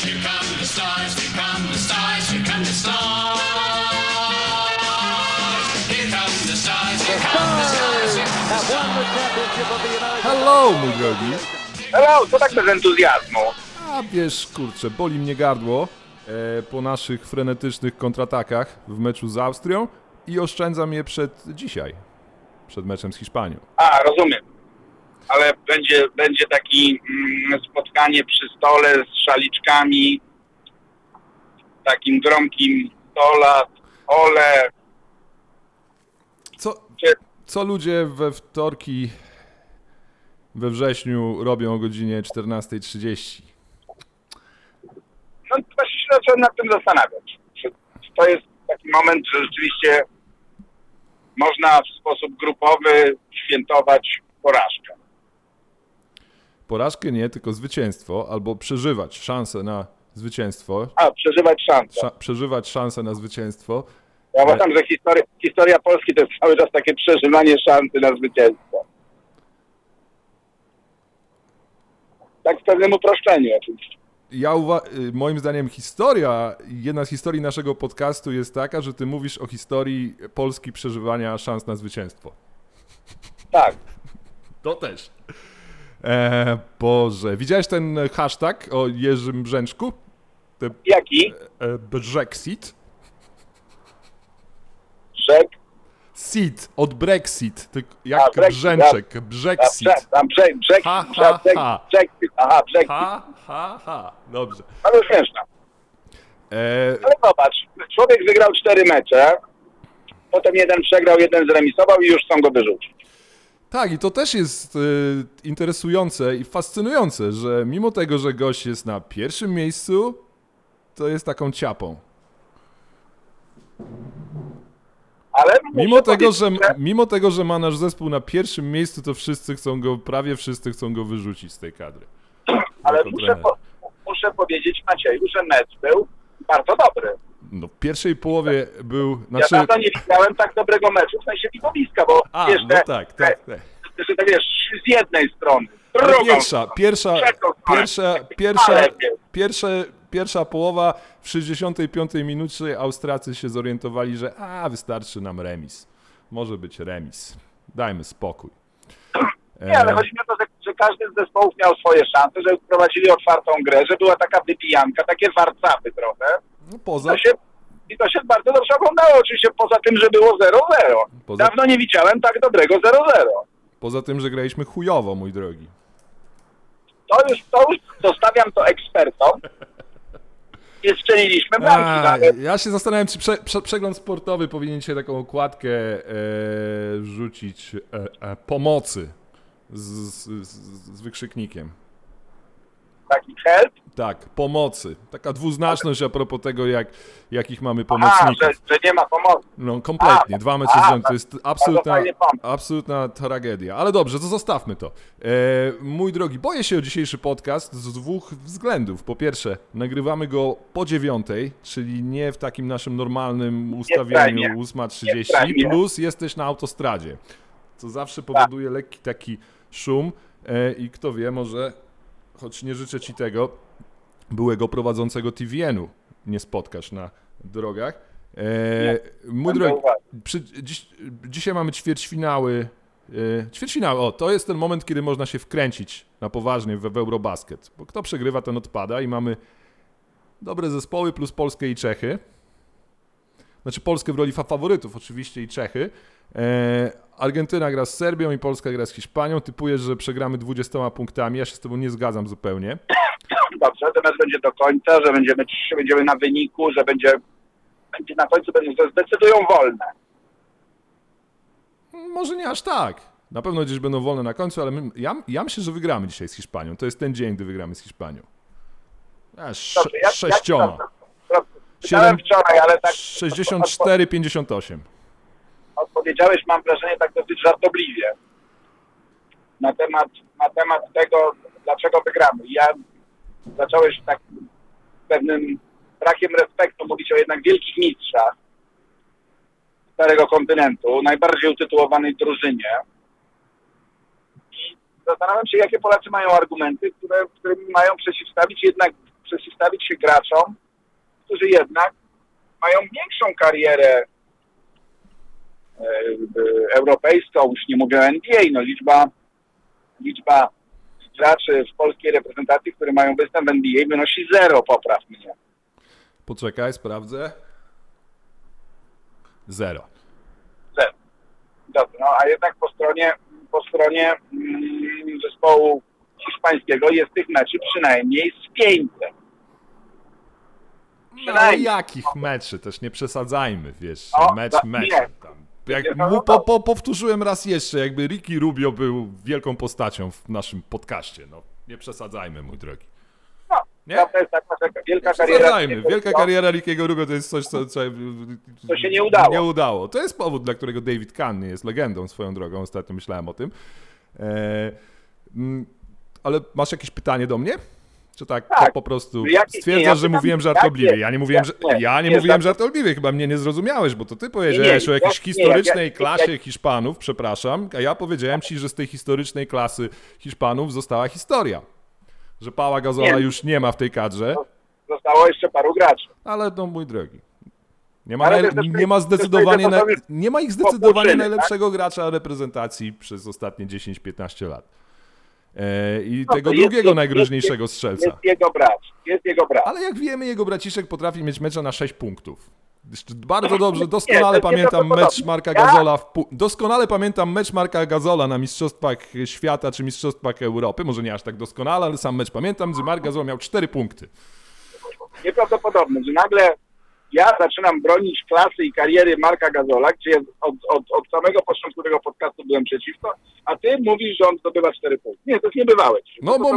Here come the stars, here come the stars, here come the stars. Here come the stars, here come the stars, here come the stars. Hello, mój drogi. Hello, co tak bez entuzjazmu? A wiesz, kurczę, boli mnie gardło po naszych frenetycznych kontratakach w meczu z Austrią i oszczędzam je przed meczem z Hiszpanią. A, rozumiem. Ale będzie takie spotkanie przy stole z szaliczkami, takim gromkim ole. Co ludzie we wtorki we wrześniu robią o godzinie 14:30? No właśnie się zacząłem nad tym zastanawiać. Czy to jest taki moment, że rzeczywiście można w sposób grupowy świętować porażkę. Porażkę nie, tylko zwycięstwo, albo przeżywać szansę na zwycięstwo. A, przeżywać szansę. Przeżywać szansę na zwycięstwo. Ja uważam, że historia Polski to jest cały czas takie przeżywanie szansy na zwycięstwo. Tak w pewnym uproszczeniu oczywiście. Moim zdaniem jedna z historii naszego podcastu jest taka, że ty mówisz o historii Polski przeżywania szans na zwycięstwo. Tak. To też. Boże, widziałeś ten hashtag o Jerzym Brzęczku? Jaki? Brexit. Brexit. Od Brexit. Jak Brzęczek. Brexit. Brexit. Aha, Brexit. Ha. Dobrze. Ale śmieszne. Ale zobacz, człowiek wygrał 4 mecze, potem jeden przegrał, jeden zremisował i już chcą go wyrzucić. Tak, i to też jest interesujące i fascynujące, że mimo tego, że gość jest na pierwszym miejscu, to jest taką ciapą. Ale mimo tego, że ma nasz zespół na pierwszym miejscu, to prawie wszyscy chcą go wyrzucić z tej kadry. Ale muszę powiedzieć Macieju, że mecz był bardzo dobry. No w pierwszej połowie był... Ja dawno nie widziałem tak dobrego meczu, w sensie widowiska, bo wiesz, no tak. Że tak wiesz, z jednej strony, Pierwsza połowa w 65 minucie Austriacy się zorientowali, że wystarczy nam remis. Może być remis. Dajmy spokój. Nie, ale chodzi mi o to, że każdy z zespołów miał swoje szanse, że prowadzili otwartą grę, że była taka wybijanka, takie warcaby trochę. No I to się bardzo dobrze oglądało, oczywiście poza tym, że było 0-0. Dawno nie widziałem tak dobrego 0-0. Poza tym, że graliśmy chujowo, mój drogi. To już zostawiam to ekspertom. Nie strzeliliśmy bramki. Ja się zastanawiam, czy przegląd sportowy powinien dzisiaj taką okładkę rzucić pomocy z wykrzyknikiem. Taki help? Tak, pomocy. Taka dwuznaczność a propos tego, jakich mamy pomocników. Że nie ma pomocy. No kompletnie, 2 mecze z rzędu. To jest absolutna tragedia. Ale dobrze, to zostawmy to. Mój drogi, boję się o dzisiejszy podcast z 2 względów. Po pierwsze, nagrywamy go po 9:00, czyli nie w takim naszym normalnym ustawieniu 8:30, plus jesteś na autostradzie, co zawsze powoduje lekki taki szum i kto wie, może... Choć nie życzę ci tego, byłego prowadzącego TVN-u nie spotkasz na drogach. Mój drogi, dzisiaj mamy ćwierćfinały. To jest ten moment, kiedy można się wkręcić na poważnie w Eurobasket. Bo kto przegrywa, ten odpada i mamy dobre zespoły plus Polskę i Czechy. Znaczy Polskę w roli faworytów oczywiście i Czechy. Argentyna gra z Serbią i Polska gra z Hiszpanią. Typujesz, że przegramy 20 punktami. Ja się z tobą nie zgadzam zupełnie. Dobrze, natomiast będzie do końca, że będziemy na wyniku, że będzie na końcu zdecydują wolne. Może nie aż tak. Na pewno gdzieś będą wolne na końcu, ale ja myślę, że wygramy dzisiaj z Hiszpanią. To jest ten dzień, gdy wygramy z Hiszpanią. 6. Pytałem wczoraj, ale tak... 64-58. Odpowiedziałeś, mam wrażenie, tak dosyć żartobliwie na temat tego, dlaczego wygramy. Ja zacząłeś tak pewnym brakiem respektu mówić o jednak wielkich mistrzach Starego Kontynentu, najbardziej utytułowanej drużynie. I zastanawiam się, jakie Polacy mają argumenty, którymi mają przeciwstawić jednak przeciwstawić się graczom, którzy jednak mają większą karierę europejską, już nie mówię o NBA, no liczba graczy w polskiej reprezentacji, które mają występ w NBA wynosi 0, popraw mnie. Poczekaj, sprawdzę. 0. Dobrze, no a jednak po stronie zespołu hiszpańskiego jest tych meczy przynajmniej z 500. No ale jakich meczy? Też nie przesadzajmy, wiesz, mecz. Tam. Jak powtórzyłem raz jeszcze, jakby Ricky Rubio był wielką postacią w naszym podcaście, no nie przesadzajmy, mój drogi. No, nie? To jest taka wielka kariera. Wielka kariera Rickiego Rubio to jest coś, co się nie udało. Nie udało. To jest powód, dla którego David Kahn nie jest legendą swoją drogą. Ostatnio myślałem o tym. Ale masz jakieś pytanie do mnie? Czy tak po prostu stwierdzasz, że mówiłem żartobliwie? Ja nie mówiłem żartobliwie, chyba mnie nie zrozumiałeś, bo to ty powiedziałeś o jakiejś historycznej klasie Hiszpanów, przepraszam, a ja powiedziałem ci, że z tej historycznej klasy Hiszpanów została historia. Że Paula Gasola już nie ma w tej kadrze. Zostało jeszcze paru graczy. Ale no mój drogi. Nie ma ich zdecydowanie najlepszego gracza reprezentacji przez ostatnie 10-15 lat. I tego drugiego najgroźniejszego strzelca. Jest jego brat. Ale jak wiemy, jego braciszek potrafi mieć mecza na 6 punktów. Bardzo dobrze, doskonale pamiętam mecz Marka Gasola. Doskonale pamiętam mecz Marka Gasola na Mistrzostwach Świata czy Mistrzostwach Europy. Może nie aż tak doskonale, ale sam mecz pamiętam, że Mark Gasol miał 4 punkty. Nieprawdopodobne, że nagle ja zaczynam bronić klasy i kariery Marka Gasola, gdzie od samego początku tego podcastu byłem przeciwko, a ty mówisz, że on zdobywa 4 punkty. Nie, to jest niebywałe. No bo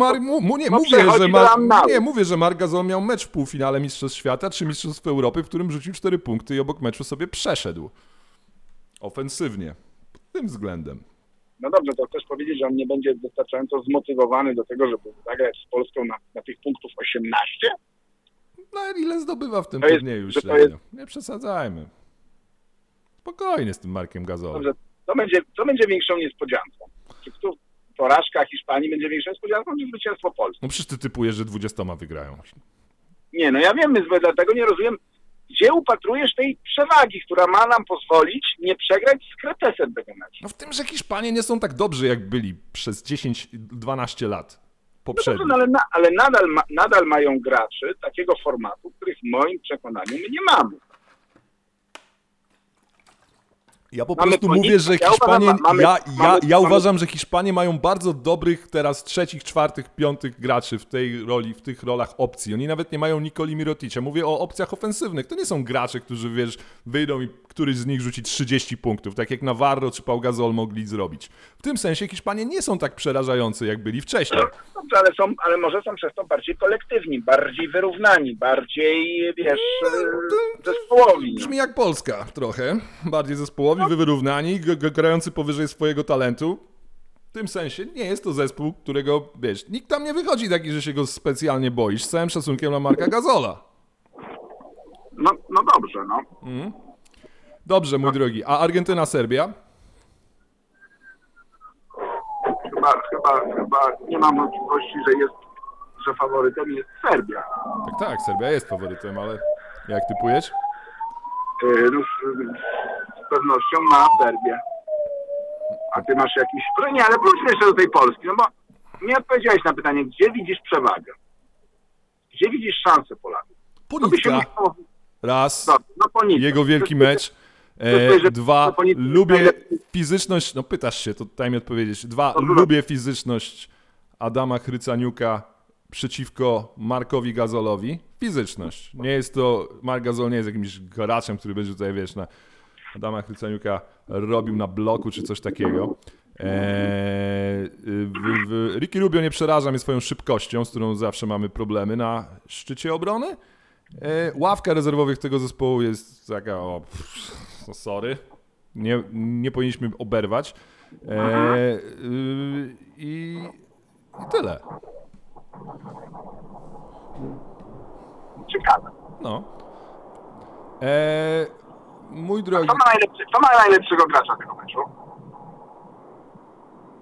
mówię, że Mark Gasol miał mecz w półfinale Mistrzostw Świata czy Mistrzostw Europy, w którym rzucił 4 punkty i obok meczu sobie przeszedł. Ofensywnie. Pod tym względem. No dobrze, to chcesz powiedzieć, że on nie będzie wystarczająco zmotywowany do tego, żeby zagrać z Polską na tych punktów 18? No ile zdobywa w tym turnieju średnio? Nie przesadzajmy. Spokojnie z tym Markiem Gasolem. Dobrze, co będzie większą niespodzianką? Czy porażka Hiszpanii będzie większą niespodzianką, czy zwycięstwo Polski? No przecież ty typujesz, że 20 wygrają. Nie, no ja wiem, dlatego nie rozumiem, gdzie upatrujesz tej przewagi, która ma nam pozwolić nie przegrać z Kretesem tego meczu. No w tym, że Hiszpanie nie są tak dobrzy, jak byli przez 10-12 lat. No ale nadal mają graczy takiego formatu, których w moim przekonaniu my nie mamy. Ja po prostu mówię, że Hiszpanie. Ja uważam, że Hiszpanie mają bardzo dobrych teraz 3., 4., 5. graczy w tej roli, w tych rolach opcji. Oni nawet nie mają Nikoli Miroticia. Mówię o opcjach ofensywnych. To nie są gracze, którzy wyjdą i któryś z nich rzuci 30 punktów, tak jak Navarro czy Pau Gasol mogli zrobić. W tym sensie Hiszpanie nie są tak przerażający, jak byli wcześniej. Dobrze, ale może są przez to bardziej kolektywni, bardziej wyrównani, bardziej, zespołowi. Brzmi jak Polska trochę. Bardziej zespołowi, wyrównani, grający powyżej swojego talentu. W tym sensie nie jest to zespół, którego, nikt tam nie wychodzi taki, że się go specjalnie boisz. Z całym szacunkiem dla Marka Gasola. No dobrze, no. Dobrze, mój drogi. A Argentyna-Serbia? Chyba nie mam wątpliwości, że faworytem jest Serbia. Tak, Serbia jest faworytem, ale jak typujesz? Z pewnością na Serbię. A ty masz jakiś... Nie, ale wróćmy jeszcze do tej Polski, no bo nie odpowiedziałeś na pytanie, gdzie widzisz przewagę? Gdzie widzisz szansę Polaków? Ponitka. Raz. Ponitka. Jego wielki mecz. 2. Lubię fizyczność... No pytasz się, to daj mi odpowiedzieć. 2. Lubię fizyczność Adama Chrycaniuka przeciwko Markowi Gasolowi. Fizyczność. Nie jest to... Mark Gasol nie jest jakimś graczem, który będzie tutaj, na Adama Chrycaniuka robił na bloku czy coś takiego. Ricky Rubio nie przeraża mnie swoją szybkością, z którą zawsze mamy problemy na szczycie obrony. Ławka rezerwowych tego zespołu jest taka, sorry, nie powinniśmy oberwać. I tyle. Ciekawe. No. Mój drogi... Kto ma najlepszego gracza tego meczu?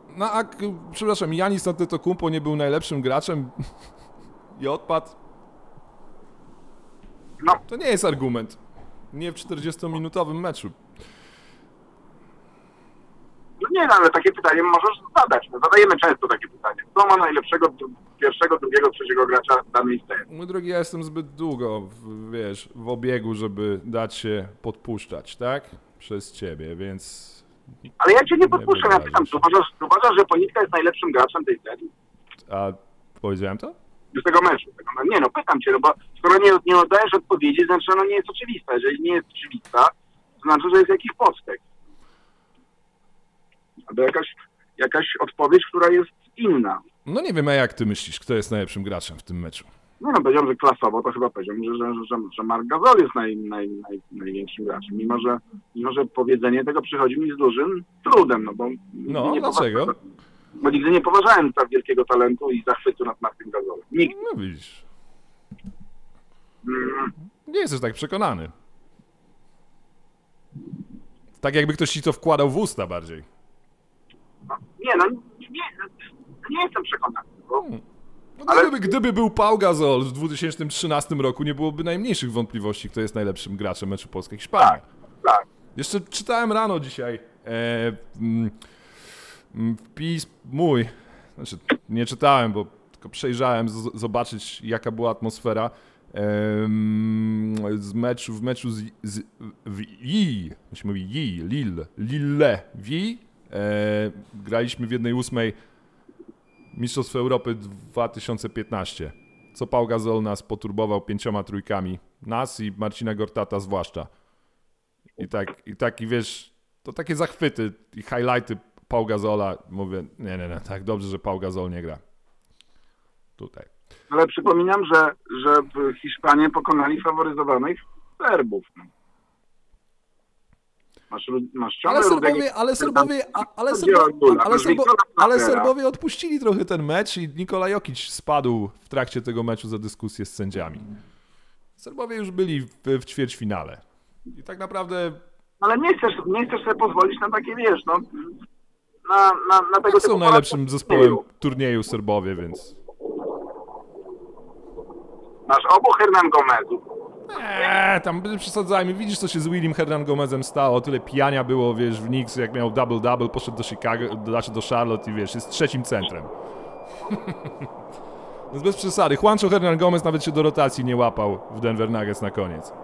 Przepraszam, Giannis Antetokounmpo nie był najlepszym graczem i odpadł. No. To nie jest argument. Nie w 40-minutowym meczu. No nie, no, ale takie pytanie możesz zadać. No, zadajemy często takie pytanie. Kto ma najlepszego pierwszego, drugiego, trzeciego gracza danej sceny? Mój drogi, ja jestem zbyt długo, w obiegu, żeby dać się podpuszczać, tak? Przez ciebie, więc... Ale ja cię nie podpuszczam, ja wyrażasz. pytam, czy uważasz, że Ponitka jest najlepszym graczem tej serii? A powiedziałem to? Z tego meczu. Nie no, pytam cię, no bo skoro nie oddajesz odpowiedzi, znaczy ona nie jest oczywista. Jeżeli nie jest oczywista, to znaczy, że jest jakiś podtekst. Albo jakaś odpowiedź, która jest inna. No nie wiem, a jak ty myślisz, kto jest najlepszym graczem w tym meczu? Nie no, powiedziałem, że klasowo, to chyba powiedziałem, że Marc Gasol jest największym graczem. Mimo że powiedzenie tego przychodzi mi z dużym trudem, no bo... No, dlaczego? Bo nigdy nie poważałem tak wielkiego talentu i zachwytu nad Marcem Gasolem. Nigdy. No widzisz. Nie jesteś tak przekonany. Tak jakby ktoś ci to wkładał w usta bardziej. Nie jestem przekonany. Bo... No, ale... Gdyby był Pau Gasol w 2013 roku, nie byłoby najmniejszych wątpliwości, kto jest najlepszym graczem meczu Polska-Hiszpania. Tak. Jeszcze czytałem rano dzisiaj wpis mój, znaczy nie czytałem, bo tylko przejrzałem, zobaczyć jaka była atmosfera w meczu Lille. Graliśmy w 1/8 Mistrzostw Europy 2015. Co Pau Gasol nas poturbował 5 trójkami. Nas i Marcina Gortata zwłaszcza. I tak, wiesz, to takie zachwyty i highlighty Pau Gasola. Mówię, nie, tak dobrze, że Pau Gasol nie gra. Tutaj. Ale przypominam, że Hiszpanie pokonali faworyzowanych Serbów. Masz ale Serbowie odpuścili trochę ten mecz i Nikola Jokic spadł w trakcie tego meczu za dyskusję z sędziami. Serbowie już byli w ćwierćfinale. I tak naprawdę... Ale nie chcesz sobie pozwolić na takie, wiesz, no... Na tego są najlepszym zespołem turnieju Serbowie, więc... Masz obu Hernan Gomezów. Tam przesadzajmy. Widzisz, co się z Willim Hernan Gomezem stało. Tyle pijania było, wiesz, w Knicks, jak miał double-double, poszedł do Chicago, do Charlotte i wiesz, jest trzecim centrem. Więc bez przesady. Juancho Hernan Gomez nawet się do rotacji nie łapał w Denver Nuggets na koniec.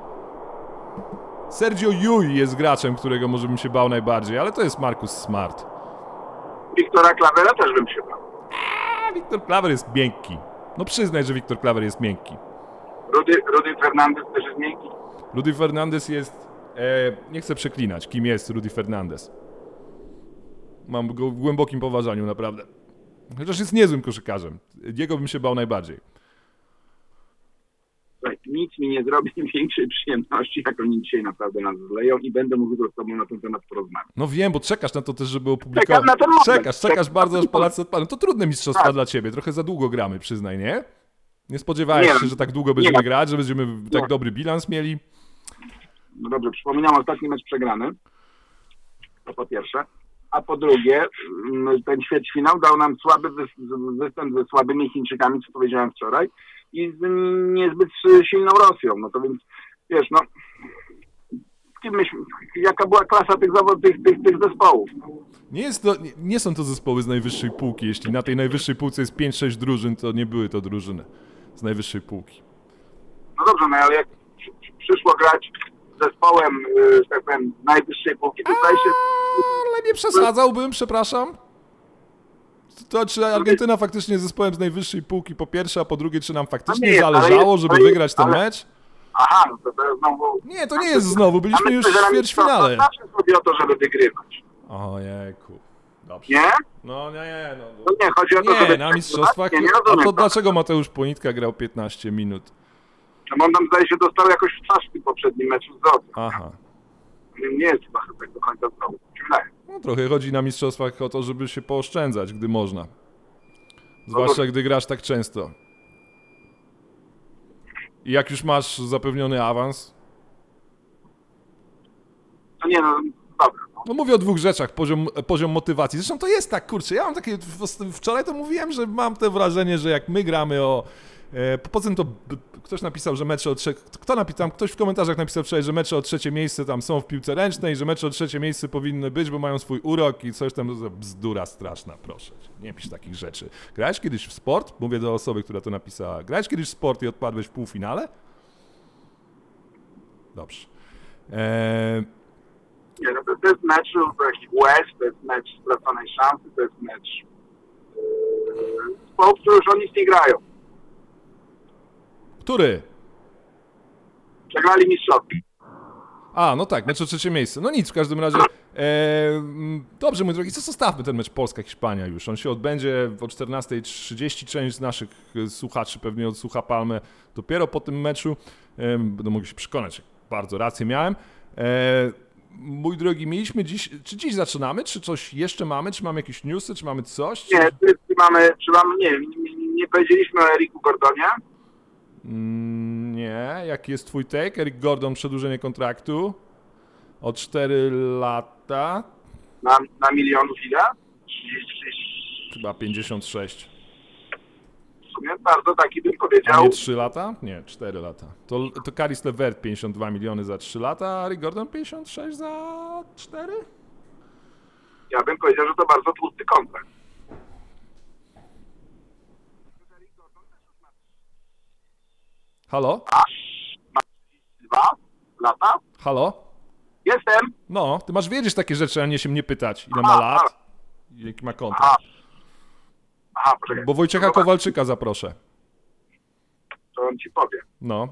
Sergio Llull jest graczem, którego może bym się bał najbardziej, ale to jest Marcus Smart. Wiktora Klawera też bym się bał. Wiktor Klawer jest miękki. No przyznaj, że Wiktor Klawer jest miękki. Rudy Fernandez też jest miękki. Rudy Fernandez jest... nie chcę przeklinać, kim jest Rudy Fernandez. Mam go w głębokim poważaniu, naprawdę. Chociaż jest niezłym koszykarzem. Jego bym się bał najbardziej. Nic mi nie zrobi większej przyjemności, jak oni dzisiaj naprawdę nas zleją i będę mógł z tobą na ten temat porozmawiać. No wiem, bo czekasz na to też, żeby opublikować. Czekasz bardzo, aż Polacy odpadną. To trudne mistrzostwa dla ciebie. Trochę za długo gramy, przyznaj, nie? Nie spodziewałeś się, że tak długo będziemy grać, że będziemy tak dobry bilans mieli? No dobrze, przypominam ostatni mecz przegrany. To po pierwsze. A po drugie, ten ćwierćfinał dał nam słaby występ ze słabymi Chińczykami, co powiedziałem wczoraj, i z niezbyt silną Rosją. No to więc, wiesz, no... Jaka była klasa tych zespołów? Nie są to zespoły z najwyższej półki. Jeśli na tej najwyższej półce jest 5-6 drużyn, to nie były to drużyny z najwyższej półki. No dobrze, no ale jak przyszło grać z zespołem, tak powiem, najwyższej półki, to zdaje się... Ale nie przesadzałbym, przepraszam. To czy Argentyna faktycznie jest zespołem z najwyższej półki po pierwsze, a po drugie, czy nam faktycznie zależało, żeby wygrać ten mecz? Aha, no to znowu... Nie, to nie jest znowu, byliśmy już w ćwierćfinale. Zawsze chodzi o to, żeby wygrywać. Ojejku. Dobrze. Nie? No nie, no. No nie, chodzi o to, żeby... na mistrzostwach... A to dlaczego Mateusz Ponitka grał 15 minut? No on tam, zdaje się, dostał jakoś w twarz w tym poprzednim meczu z Rosją. Aha. Nie jest chyba tak do końca zdrowy. No trochę chodzi na mistrzostwach o to, żeby się pooszczędzać, gdy można. Zwłaszcza gdy grasz tak często. I jak już masz zapewniony awans? No nie, no dobra. No mówię o dwóch rzeczach, poziom motywacji. Zresztą to jest tak, kurczę, ja mam takie, wczoraj to mówiłem, że mam to wrażenie, że jak my gramy o Poza tym to ktoś napisał, że mecze o trzecie... Ktoś w komentarzach napisał wczoraj, że mecze o trzecie miejsce tam są w piłce ręcznej, że mecze o trzecie miejsce powinny być, bo mają swój urok i coś tam. Bzdura straszna, proszę. Nie pisz takich rzeczy. Grałeś kiedyś w sport? Mówię do osoby, która to napisała. Grałeś kiedyś w sport i odpadłeś w półfinale? Dobrze. Nie, no to jest mecz takich łez, to jest mecz straconej szansy, to jest mecz w którym już oni nic nie grają. Który? Przegrali mistrzowski. A, no tak, mecz o trzecie miejsce. No nic, w każdym razie. Dobrze, mój drogi, zostawmy ten mecz Polska-Hiszpania już. On się odbędzie o 14:30. Część z naszych słuchaczy pewnie odsłucha Palmę dopiero po tym meczu. Będą mogli się przekonać, jak bardzo rację miałem. Mój drogi, mieliśmy dziś... Czy dziś zaczynamy? Czy coś jeszcze mamy? Czy mamy jakieś newsy? Czy mamy coś? Nie, nie powiedzieliśmy o Eriku Gordonie. Nie. Jaki jest twój take? Eric Gordon, przedłużenie kontraktu o 4 lata. Na milionów ile? 36. Chyba 56. W sumie bardzo taki bym A powiedział. nie 3 lata? Nie, 4 lata. To Caris LeVert 52 miliony za 3 lata, a Eric Gordon 56 za 4? Ja bym powiedział, że to bardzo tłusty kontrakt. Halo? Ma 2 lata? Halo? Jestem. No, ty masz wiedzieć takie rzeczy, a nie się mnie pytać, ile ma lat i jaki ma kontrakt. Aha, poczekaj. Bo Wojciecha Kowalczyka zaproszę. To on ci powie. No.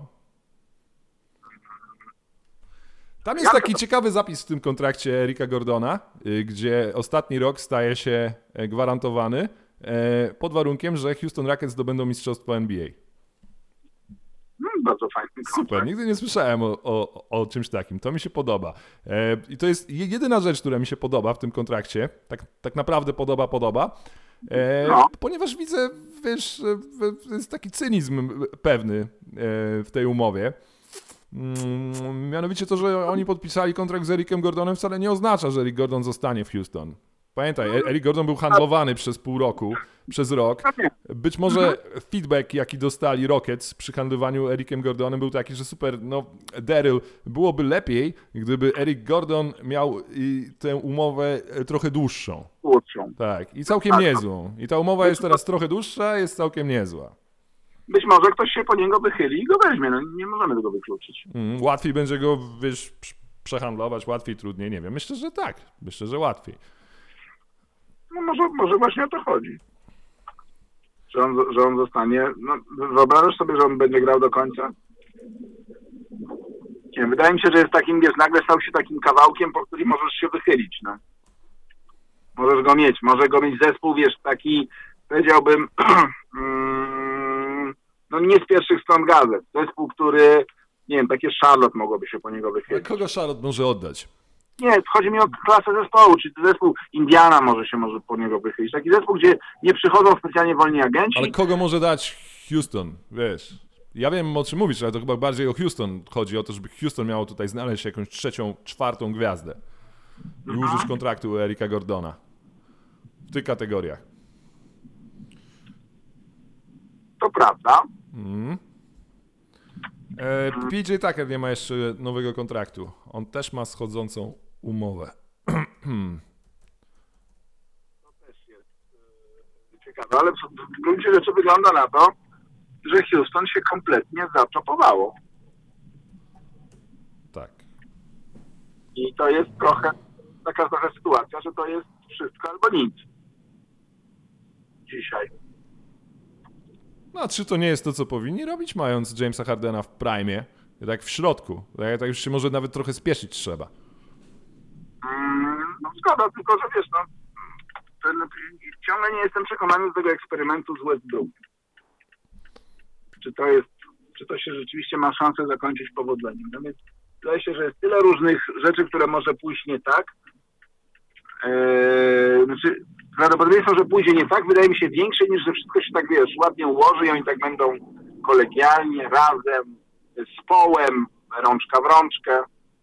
Tam jest taki ciekawy zapis w tym kontrakcie Erika Gordona, gdzie ostatni rok staje się gwarantowany pod warunkiem, że Houston Rockets zdobędą mistrzostwo NBA. Bardzo fajny kontrakt. Super, nigdy nie słyszałem o czymś takim. To mi się podoba. I to jest jedyna rzecz, która mi się podoba w tym kontrakcie. Tak naprawdę podoba. Ponieważ widzę, wiesz, jest taki cynizm pewny w tej umowie. Mianowicie to, że oni podpisali kontrakt z Ericem Gordonem, wcale nie oznacza, że Eric Gordon zostanie w Houston. Pamiętaj, Eric Gordon był handlowany przez pół roku, przez rok. Być może feedback, jaki dostali Rockets przy handlowaniu Ericem Gordonem, był taki, że super, no Daryl, byłoby lepiej, gdyby Eric Gordon miał tę umowę trochę dłuższą. Tak, i całkiem niezłą. I ta umowa jest teraz trochę dłuższa, jest całkiem niezła. Być może ktoś się po niego wychyli i go weźmie, no nie możemy tego wykluczyć. Łatwiej będzie go, wiesz, przehandlować, łatwiej, trudniej, nie wiem. Myślę, że tak. Myślę, że łatwiej. No może właśnie o to chodzi. Że on zostanie... No, wyobrażasz sobie, że on będzie grał do końca? Nie wiem, wydaje mi się, że jest takim, wiesz, nagle stał się takim kawałkiem, po którym możesz się wychylić, no. Możesz go mieć. Może go mieć zespół, wiesz, taki, powiedziałbym, no nie z pierwszych stron gazet. Zespół, który, nie wiem, takie Charlotte mogłoby się po niego wychylić. A kogo Charlotte może oddać? Nie, chodzi mi o klasę zespołu, czy zespół Indiana może po niego wychylić. Taki zespół, gdzie nie przychodzą specjalnie wolni agenci. Ale kogo może dać Houston, wiesz? Ja wiem, o czym mówisz, ale to chyba bardziej o Houston chodzi, o to, żeby Houston miało tutaj znaleźć jakąś trzecią, czwartą gwiazdę i użyć kontraktu Erika Gordona w tych kategoriach. To prawda. PJ Tucker nie ma jeszcze nowego kontraktu. On też ma schodzącą umowę. To też jest ciekawe, ale w gruncie rzeczy wygląda na to, że Houston się kompletnie zaczopowało. Tak. I to jest taka trochę sytuacja, że to jest wszystko albo nic. Dzisiaj. No a czy to nie jest to, co powinni robić, mając Jamesa Hardena w prime, tak w środku? Tak już się może nawet trochę spieszyć trzeba. No zgoda, tylko że wiesz, no ciągle nie jestem przekonany z tego eksperymentu z Westbrook. Czy to się rzeczywiście ma szansę zakończyć powodzeniem. No więc wydaje się, że jest tyle różnych rzeczy, które może pójść nie tak. Prawdopodobieństwo, że pójdzie nie tak, wydaje mi się większe, niż że wszystko się tak, wiesz, ładnie ułoży i oni tak będą kolegialnie, razem, z połem, rączka w rączkę.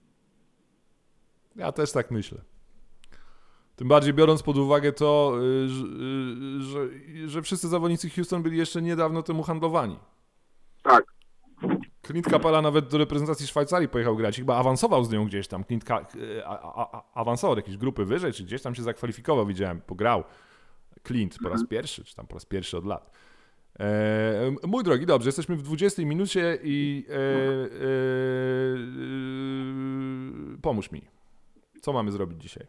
Ja też tak myślę. Tym bardziej biorąc pod uwagę to, że wszyscy zawodnicy Houston byli jeszcze niedawno temu handlowani. Tak. Clint Capela nawet do reprezentacji Szwajcarii pojechał grać. Chyba awansował z nią gdzieś tam. Awansował do jakiejś grupy wyżej, czy gdzieś tam się zakwalifikował, widziałem, pograł. Clint po raz pierwszy, czy tam po raz pierwszy od lat. Mój drogi, dobrze, jesteśmy w 20 minucie i pomóż mi. Co mamy zrobić dzisiaj?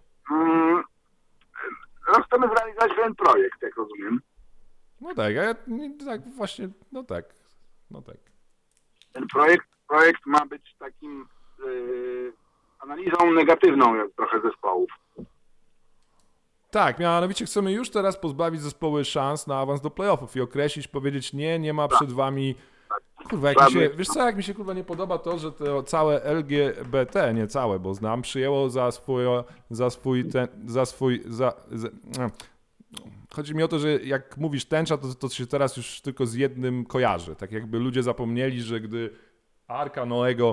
Chcemy zrealizować pewien projekt, jak rozumiem. No tak, a ja tak właśnie, no tak. Ten projekt ma być takim analizą negatywną jak trochę zespołów. Tak, mianowicie chcemy już teraz pozbawić zespoły szans na awans do playoffów i określić, powiedzieć nie ma przed wami... Kurwa, wiesz co, jak mi się kurwa nie podoba to, że to całe LGBT, nie całe, bo znam, przyjęło Chodzi mi o to, że jak mówisz tęcza, to się teraz już tylko z jednym kojarzy. Tak jakby ludzie zapomnieli, że gdy Arka Noego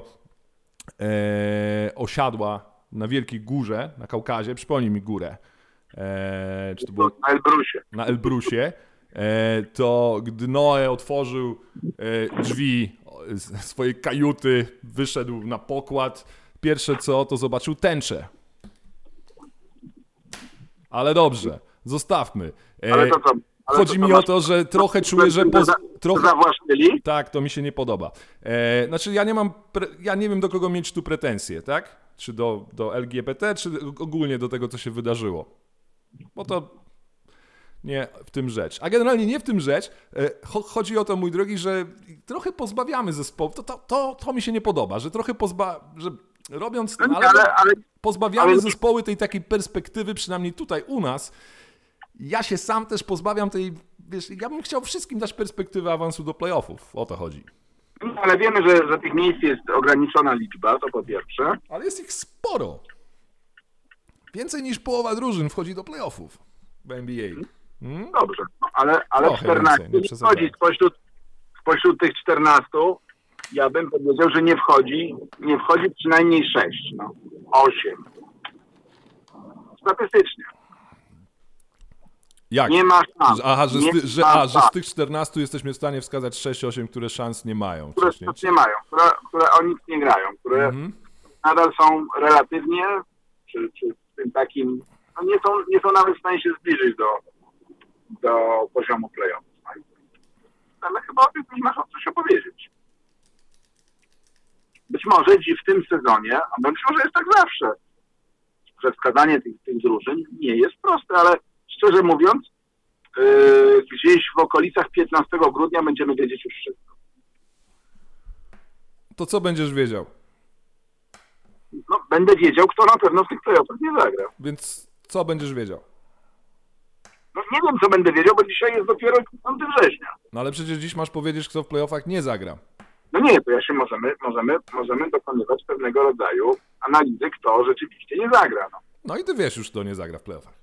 osiadła na Wielkiej Górze, na Kaukazie, przypomnij mi górę, czy to było na Elbrusie. Na Elbrusie, to gdy Noe otworzył drzwi swojej kajuty, wyszedł na pokład, pierwsze co, to zobaczył tęczę. Ale dobrze, zostawmy. Chodzi mi o to, że trochę czuję, że... Zawłaszczyli? Tak, to mi się nie podoba. Znaczy ja nie wiem, do kogo mieć tu pretensje, tak? Czy do LGBT, czy ogólnie do tego, co się wydarzyło. Bo to nie w tym rzecz. A generalnie nie w tym rzecz. Chodzi o to, mój drogi, że trochę pozbawiamy zespołu. To mi się nie podoba, że trochę że robiąc... pozbawiamy zespoły tej takiej perspektywy, przynajmniej tutaj u nas. Ja się sam też pozbawiam tej... Wiesz, ja bym chciał wszystkim dać perspektywę awansu do playoffów. O to chodzi. No, ale wiemy, że tych miejsc jest ograniczona liczba, to po pierwsze. Ale jest ich sporo. Więcej niż połowa drużyn wchodzi do playoffów w NBA. Dobrze, ale 14 nie wchodzi spośród tych 14, ja bym powiedział, że nie wchodzi przynajmniej 6, 8. Statystycznie. Jak? Nie ma szans. Że z tych 14 jesteśmy w stanie wskazać 6-8, które szans nie mają. Które szans nie mają, które o nic nie grają, które nadal są relatywnie, czy w tym takim, nie są nawet w stanie się zbliżyć do poziomu play-offów. Ale chyba o tym nie masz coś opowiedzieć. Być może dziś w tym sezonie, a być może jest tak zawsze, że wskazanie tych drużyn nie jest proste, ale szczerze mówiąc, gdzieś w okolicach 15 grudnia będziemy wiedzieć już wszystko. To co będziesz wiedział? No, będę wiedział, kto na pewno w tych playoffach nie zagra. Więc co będziesz wiedział? No, nie wiem, co będę wiedział, bo dzisiaj jest dopiero 5 września. No ale przecież dziś masz powiedzieć, kto w playoffach nie zagra. No nie, to możemy dokonywać pewnego rodzaju analizy, kto rzeczywiście nie zagra. No i ty wiesz już, kto nie zagra w playoffach.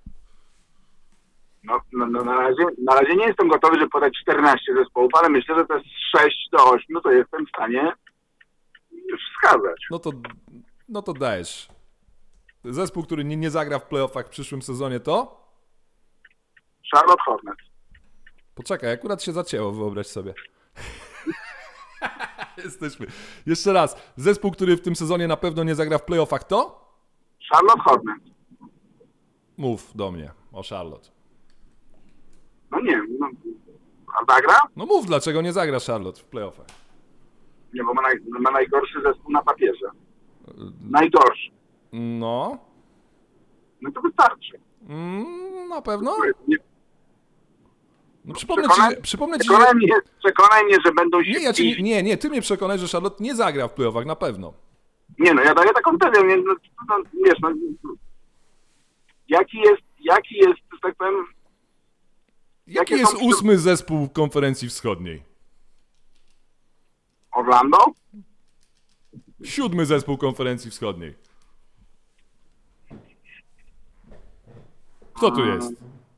Na razie nie jestem gotowy, żeby podać 14 zespołów, ale myślę, że to jest 6 do 8, to jestem w stanie już wskazać. No to dajesz. Zespół, który nie zagra w playoffach w przyszłym sezonie to? Charlotte Hornets. Poczekaj, akurat się zacięło, wyobraź sobie. Jesteśmy. Jeszcze raz. Zespół, który w tym sezonie na pewno nie zagra w playoffach to? Charlotte Hornets. Mów do mnie o Charlotte. No nie, a zagra? No mów, dlaczego nie zagra Charlotte w playoffach. Nie, bo ma najgorszy zespół na papierze. Najgorszy. No. No to wystarczy. Na pewno? No przypomnę ci, Przekonaj mnie, że będą się... Nie, ty mnie przekonaj, że Charlotte nie zagra w playoffach, na pewno. Nie, ja daję taką tezę, wiesz, jaki jest, że tak powiem... Jaki jest 8. zespół konferencji wschodniej? Orlando? 7. zespół konferencji wschodniej. Kto tu jest?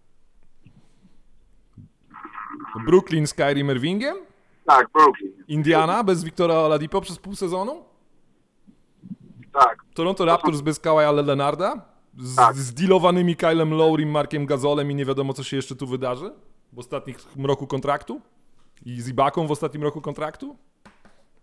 Brooklyn z Kyrie Irvingiem? Tak, Brooklyn. Indiana bez Victora Oladipo przez pół sezonu? Tak. Toronto Raptors bez Kawaja Leonarda? Z dealowanymi Kylem Lowrym, Markiem Gasolem i nie wiadomo, co się jeszcze tu wydarzy? W ostatnim roku kontraktu? I z Ibaką w ostatnim roku kontraktu?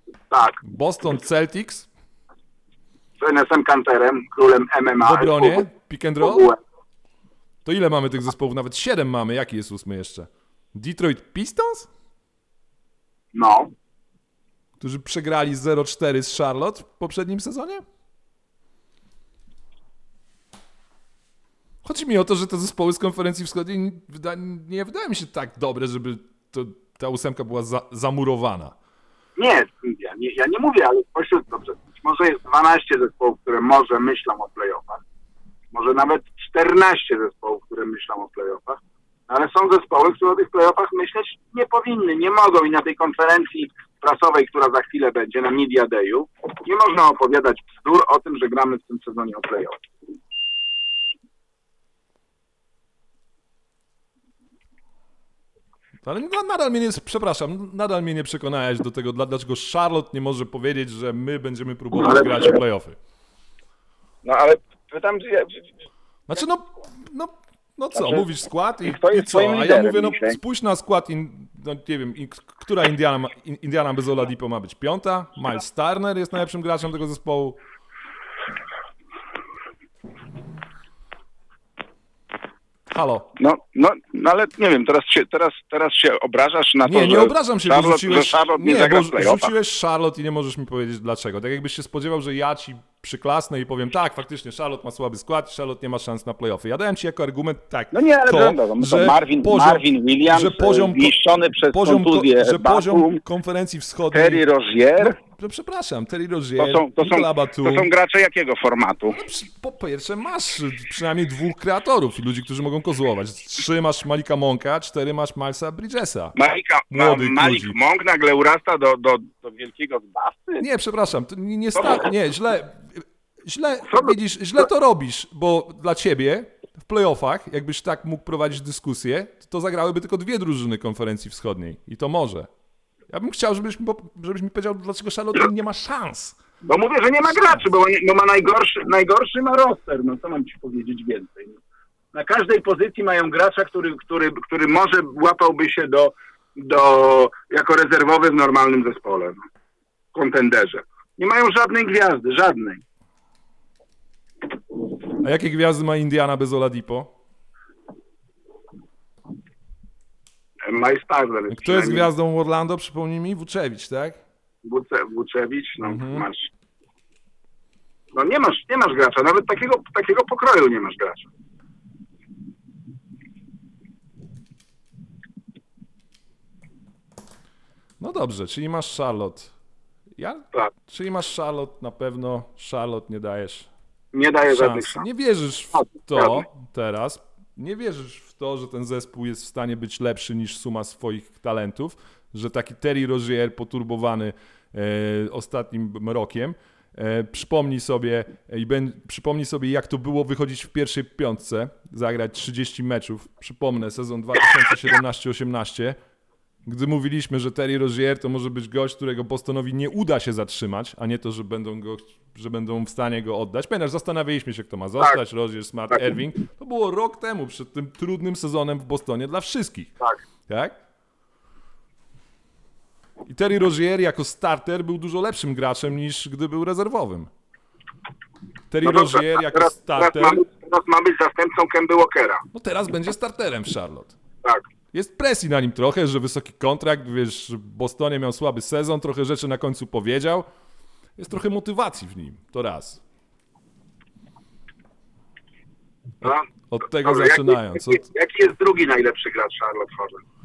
Tak, Boston Celtics z Enesem Kanterem, królem MMA. w obronie, pick and roll. ogóle. To ile mamy tych zespołów? Nawet 7 mamy. Jaki jest 8 jeszcze? Detroit Pistons? No, Którzy przegrali 0-4 z Charlotte w poprzednim sezonie? Chodzi mi o to, że te zespoły z konferencji wschodniej nie wydają mi się tak dobre, żeby ta 8 była zamurowana. nie, ja nie mówię, ale spośród, dobrze, być może jest 12 zespołów, które może myślą o playoffach, może nawet 14 zespołów, które myślą o playoffach, ale są zespoły, które o tych playoffach myśleć nie powinny, nie mogą i na tej konferencji prasowej, która za chwilę będzie, na Media Dayu, nie można opowiadać bzdur o tym, że gramy w tym sezonie o playoff. Ale nadal mnie nie przekonałeś do tego, dlaczego Charlotte nie może powiedzieć, że my będziemy próbować grać o playoffy. No ale pytam, Znaczy no co, mówisz skład i kto jest co? twoim A ja liderem mówię, no dzisiaj? spójrz na skład, no nie wiem, która Indiana bez Oladipo ma być 5? Miles Turner jest najlepszym graczem tego zespołu. Halo. No ale nie wiem, teraz się obrażasz na to, Nie, że obrażam się, bo Charlotte nie zagra w bo playoffach. rzuciłeś Charlotte i nie możesz mi powiedzieć dlaczego. Tak jakbyś się spodziewał, że ja ci przyklasnę i powiem, tak, faktycznie Charlotte ma słaby skład, Charlotte nie ma szans na playoffy. Ja dałem ci jako argument tak, No nie, ale że Marvin Williams, że poziom, zniszczony przez kontuzję że poziom Batum, konferencji wschodniej... Terry Rozier, No przepraszam, Terry Rozier, to Nicolas Batum. są gracze jakiego formatu? Po pierwsze masz przynajmniej 2 kreatorów i ludzi, którzy mogą kozłować. 3 masz Malika Monka, 4 masz Milesa Bridgesa. Malik Monk nagle urasta do wielkiego zbawcy? Nie, przepraszam, to źle to robisz, bo dla ciebie w playoffach, jakbyś tak mógł prowadzić dyskusję, to zagrałyby tylko 2 drużyny konferencji wschodniej i to może. Ja bym chciał, żebyś mi powiedział, dlaczego Charlotte nie ma szans. Bo mówię, że nie ma graczy, bo ma najgorszy ma roster, no co mam ci powiedzieć więcej. Na każdej pozycji mają gracza, który może łapałby się jako rezerwowy w normalnym zespole, kontenderze. Nie mają żadnej gwiazdy, żadnej. A jakie gwiazdy ma Indiana bez Oladipo? Miles Turner. Kto jest gwiazdą Orlando? Przypomnij mi, Vucevic, tak? Vucevic, masz. No nie masz gracza, nawet takiego pokroju nie masz gracza. No dobrze, czyli masz Charlotte. Tak. Czyli masz Charlotte, na pewno Charlotte nie dajesz Nie daje żadnych szans. szans. Nie wierzysz w to teraz. Nie wierzysz w to, że ten zespół jest w stanie być lepszy niż suma swoich talentów, że taki Terry Rozier poturbowany ostatnim rokiem przypomnij sobie, jak to było wychodzić w pierwszej 5, zagrać 30 meczów. Przypomnę, sezon 2017-18, gdy mówiliśmy, że Terry Rozier to może być gość, którego Bostonowi nie uda się zatrzymać, a nie to, że będą w stanie go oddać. Pamiętasz, zastanawialiśmy się, kto ma zostać, Tak. Rozier, Smart, Irving. To było rok temu, przed tym trudnym sezonem w Bostonie dla wszystkich. Tak? I Terry Rozier jako starter był dużo lepszym graczem niż gdy był rezerwowym. Terry Rozier jako starter... Teraz ma być zastępcą Kemby Walkera. No teraz będzie starterem w Charlotte. Tak. Jest presji na nim trochę, że wysoki kontrakt, wiesz, w Bostonie miał słaby sezon, trochę rzeczy na końcu powiedział. Jest trochę motywacji w nim, to raz. Od tego Dobrze, zaczynając. Jaki jest drugi najlepszy gracz Charlotte Hornets?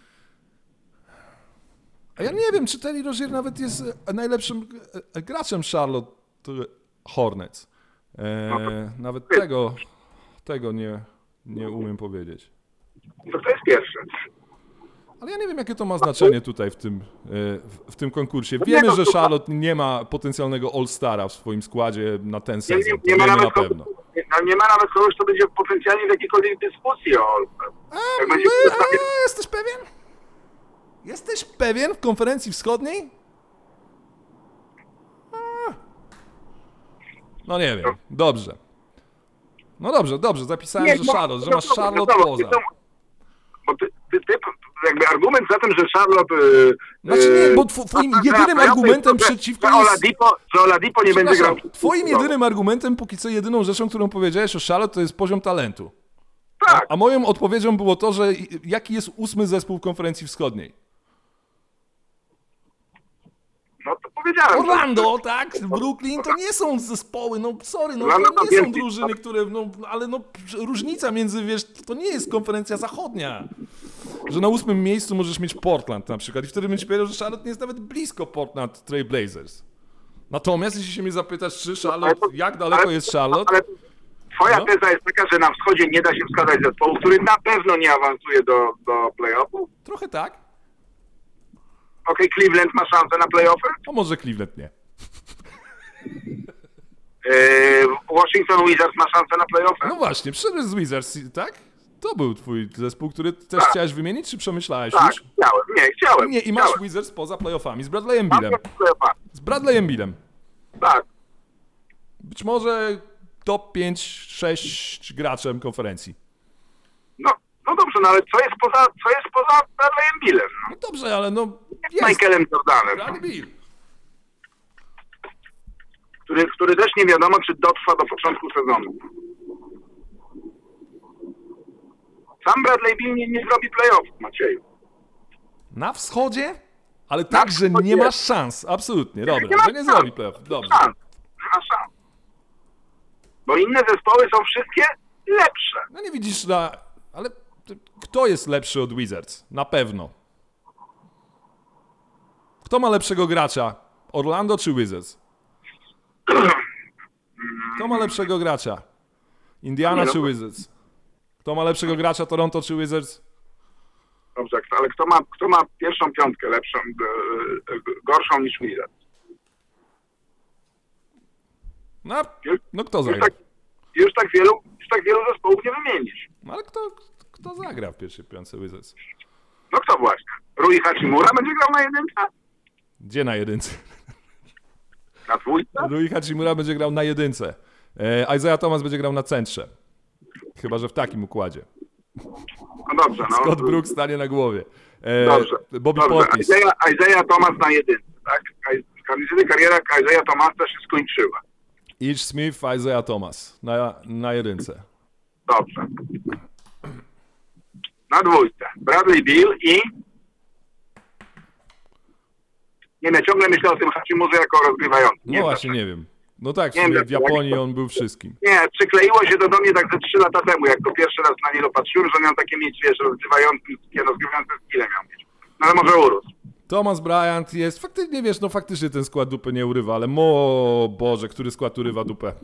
A ja nie wiem, czy Terry Rozier nawet jest najlepszym graczem Charlotte Hornets. Nawet tego nie umiem powiedzieć. To jest pierwsze. Ale ja nie wiem, jakie to ma znaczenie tutaj w tym konkursie. Wiemy, że Charlotte nie ma potencjalnego All-Stara w swoim składzie na ten sezon. To wiemy na pewno. Nie ma nawet kogoś, kto będzie potencjalnie w jakiejkolwiek dyskusji o All-Star. Jesteś pewien? Jesteś pewien w konferencji wschodniej? No nie wiem. Dobrze. No dobrze. Zapisałem, że Charlotte, że masz Charlotte poza. Bo ty jakby argument za tym, że Charlotte... Znaczy nie, bo twoim jedynym argumentem przeciwko że Oladipo nie będzie grał... Twoim jedynym argumentem, póki co jedyną rzeczą, którą powiedziałeś o Charlotte, to jest poziom talentu. Tak. A moją odpowiedzią było to, że jaki jest 8. zespół w konferencji wschodniej? No to powiedziałem. Orlando, tak? Brooklyn to nie są zespoły, no sorry, no Orlando to nie to są drużyny, które, no ale no różnica między, wiesz, to nie jest konferencja zachodnia. Że na 8. miejscu możesz mieć Portland na przykład i wtedy bym ci powiedział, że Charlotte nie jest nawet blisko Portland Trail Blazers. Natomiast jeśli się mnie zapytasz, czy Charlotte, jak daleko jest Charlotte? Ale twoja teza jest taka, że na wschodzie nie da się wskazać zespołu, który na pewno nie awansuje do play-offów? Trochę tak. Okej, Cleveland ma szansę na play-offy? A może Cleveland nie. Washington Wizards ma szansę na play-offy? No właśnie, przyszedłeś z Wizards, tak? To był twój zespół, który też chciałeś wymienić, czy przemyślałeś Tak, już? chciałem. Nie, i masz Wizards poza playoffami z Bradleyem Billem. Z Bradleyem Billem. Tak. Być może top 5-6 graczem konferencji. No dobrze, no ale co jest poza Bradleyem Billem? No dobrze, ale no Jest Michaelem Jordanem, Bradley Bill. który też nie wiadomo, czy dotrwa do początku sezonu. Sam Bradley Bill nie zrobi play-off, Macieju. Na wschodzie? Ale tak, że nie masz szans, absolutnie, dobra, że nie zrobi play-off, dobrze. Nie ma szans. Bo inne zespoły są wszystkie lepsze. No nie widzisz ale kto jest lepszy od Wizards? Na pewno. Kto ma lepszego gracza? Orlando czy Wizards? Kto ma lepszego gracza? Indiana czy Wizards? Kto ma lepszego gracza? Toronto czy Wizards? Dobrze, ale kto ma pierwszą piątkę lepszą, gorszą niż Wizards? No kto zagra? Już tak wielu zespołów nie wymienisz. No ale kto zagra w pierwszej piątce Wizards? No kto właśnie? Rui Hachimura będzie grał na jedynce? Gdzie na jedynce? Na dwójce? Rui Hachimura będzie grał na jedynce. Isaiah Thomas będzie grał na centrze. Chyba że w takim układzie. No dobrze. No. Scott Brooks stanie na głowie. Dobrze. Bobby Portis. Isaiah Thomas na jedynce, tak? Kariera Isaiah Thomasa się skończyła. Ish Smith, Isaiah Thomas na jedynce. Dobrze. Na dwójce. Bradley Beal i... Nie wiem, ciągle myślę o tym Hachimurze jako rozgrywającym. No właśnie, nie wiem. No tak, w Japonii on był wszystkim. Nie, przykleiło się to do mnie tak ze 3 lata temu, jak to pierwszy raz na niego patrzyłem, że miał takie mieć, wiesz, rozgrywające skille miał mieć. No ale może urósł. Thomas Bryant jest, faktycznie, wiesz, no faktycznie ten skład dupy nie urywa, ale Boże, który skład urywa dupę?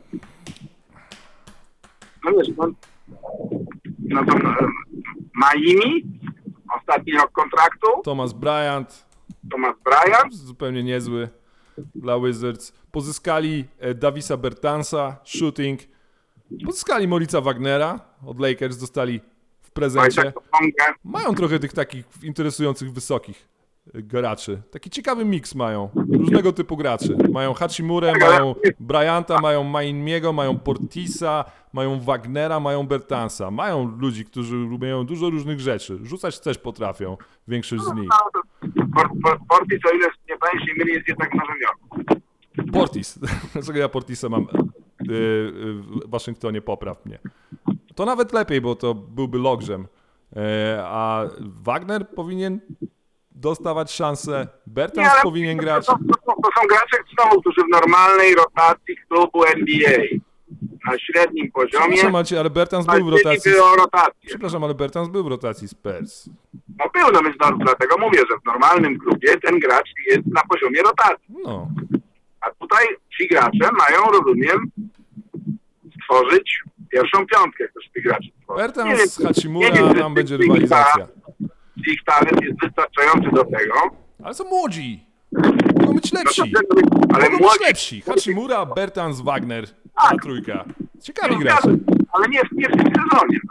No wiesz, no to Miami, ostatni rok kontraktu. Thomas Bryant, zupełnie niezły dla Wizards. Pozyskali Davisa Bertansa, shooting. Pozyskali Moritza Wagnera od Lakers, dostali w prezencie. Mają trochę tych takich interesujących, wysokich graczy. Taki ciekawy miks mają. Różnego typu graczy. Mają Hachimurę, mają Bryanta, mają Mainmiego, mają Portisa, mają Wagnera, mają Bertansa. Mają ludzi, którzy lubią dużo różnych rzeczy. Rzucać też potrafią, większość z nich. Portis, o ile nie pamiętam się myli, jest jednak w Nowym Jorku. Portis. Dlaczego ja Portisa mam w Waszyngtonie? Popraw mnie. To nawet lepiej, bo to byłby logjam. A Wagner powinien dostawać szansę. Bertans powinien grać. To są gracze, którzy w normalnej rotacji klubu NBA na średnim poziomie. Przepraszam, Macie, ale Bertans był w rotacji. Przepraszam, ale Bertans był w rotacji Spurs. No był, no więc dlatego mówię, że w normalnym klubie ten gracz jest na poziomie rotacji. No. A tutaj ci gracze mają, rozumiem, stworzyć pierwszą piątkę też tych graczy. Bertans, Hachimura, tam będzie rywalizacja. Ich talent jest wystarczający do tego. Ale są młodzi. Mogą być lepsi. Ale mogą być lepsi. Hachimura, Bertans, Wagner, ta trójka. Ciekawi gracze. Ale nie w tym sezonie.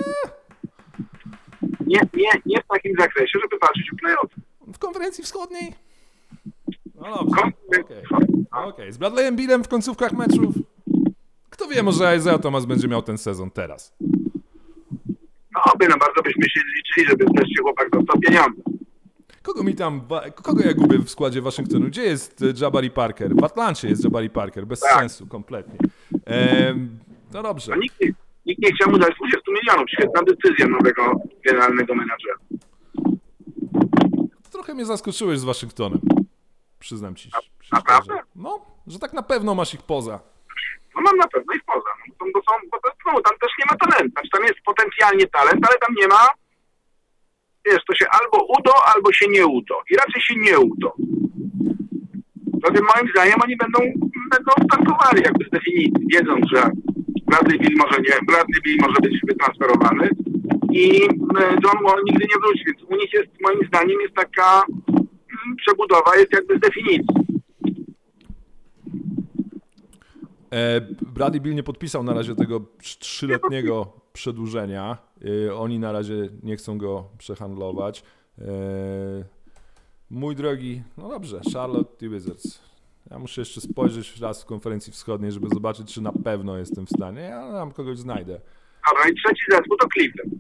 Nie w takim zakresie, żeby walczyć o play-off. W konferencji wschodniej? No dobrze. Okej. Z Bradleyem Billem w końcówkach meczów. Kto wie, może Isaiah Thomas będzie miał ten sezon teraz. No, gruby, no bardzo byśmy się liczyli, żeby wreszcie chłopak dostał pieniądze. Kogo ja gubię w składzie Waszyngtonu? Gdzie jest Jabari Parker? W Atlancie jest Jabari Parker, bez sensu, kompletnie. No dobrze. No, nikt nie chciał mu dać 20 milionów, świetna decyzja nowego generalnego menadżera. Trochę mnie zaskoczyłeś z Waszyngtonem, przyznam ci. Naprawdę? No, że tak na pewno masz ich poza. No mam na pewno ich poza. Bo tam też nie ma talentu. Znaczy, tam jest potencjalnie talent, ale tam nie ma. Wiesz, to się albo udo, albo się nie udo. I raczej się nie udo. Zatem moim zdaniem oni będą startowali jakby z definicji, wiedząc, że Bradley Beal może być wytransferowany i John Wall nigdy nie wróci. Więc u nich jest, moim zdaniem, jest taka przebudowa, jest jakby z definicji. Bradley Beal nie podpisał na razie tego 3-letniego przedłużenia. Oni na razie nie chcą go przehandlować. Mój drogi, no dobrze, Charlotte Wizards. Ja muszę jeszcze spojrzeć raz w konferencji wschodniej, żeby zobaczyć, czy na pewno jestem w stanie. Ja tam kogoś znajdę. Dobra, i trzeci zespół to Cleveland.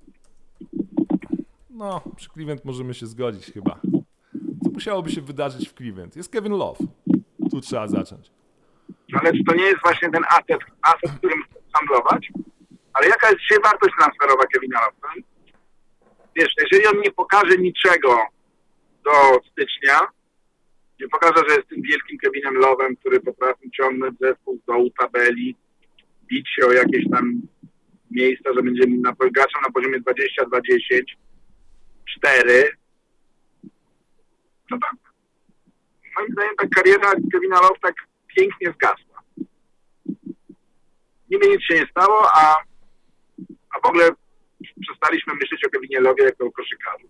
No, przy Cleveland możemy się zgodzić chyba. Co musiałoby się wydarzyć w Cleveland? Jest Kevin Love. Tu trzeba zacząć. Ale czy to nie jest właśnie ten aset, którym chcesz handlować? Ale jaka jest dzisiaj wartość transferowa Kevina Love'a? Wiesz, jeżeli on nie pokaże niczego do stycznia, nie pokaże, że jest tym wielkim Kevinem Love'em, który potrafi ciągnąć zespół z dołu tabeli, bić się o jakieś tam miejsca, że będzie graczem na poziomie 20-10, 4, no tak. Moim zdaniem ta kariera Kevina Love tak pięknie zgasła. Niby nic się nie stało, a w ogóle przestaliśmy myśleć o Kevinie Love'ie jako o koszykarzu.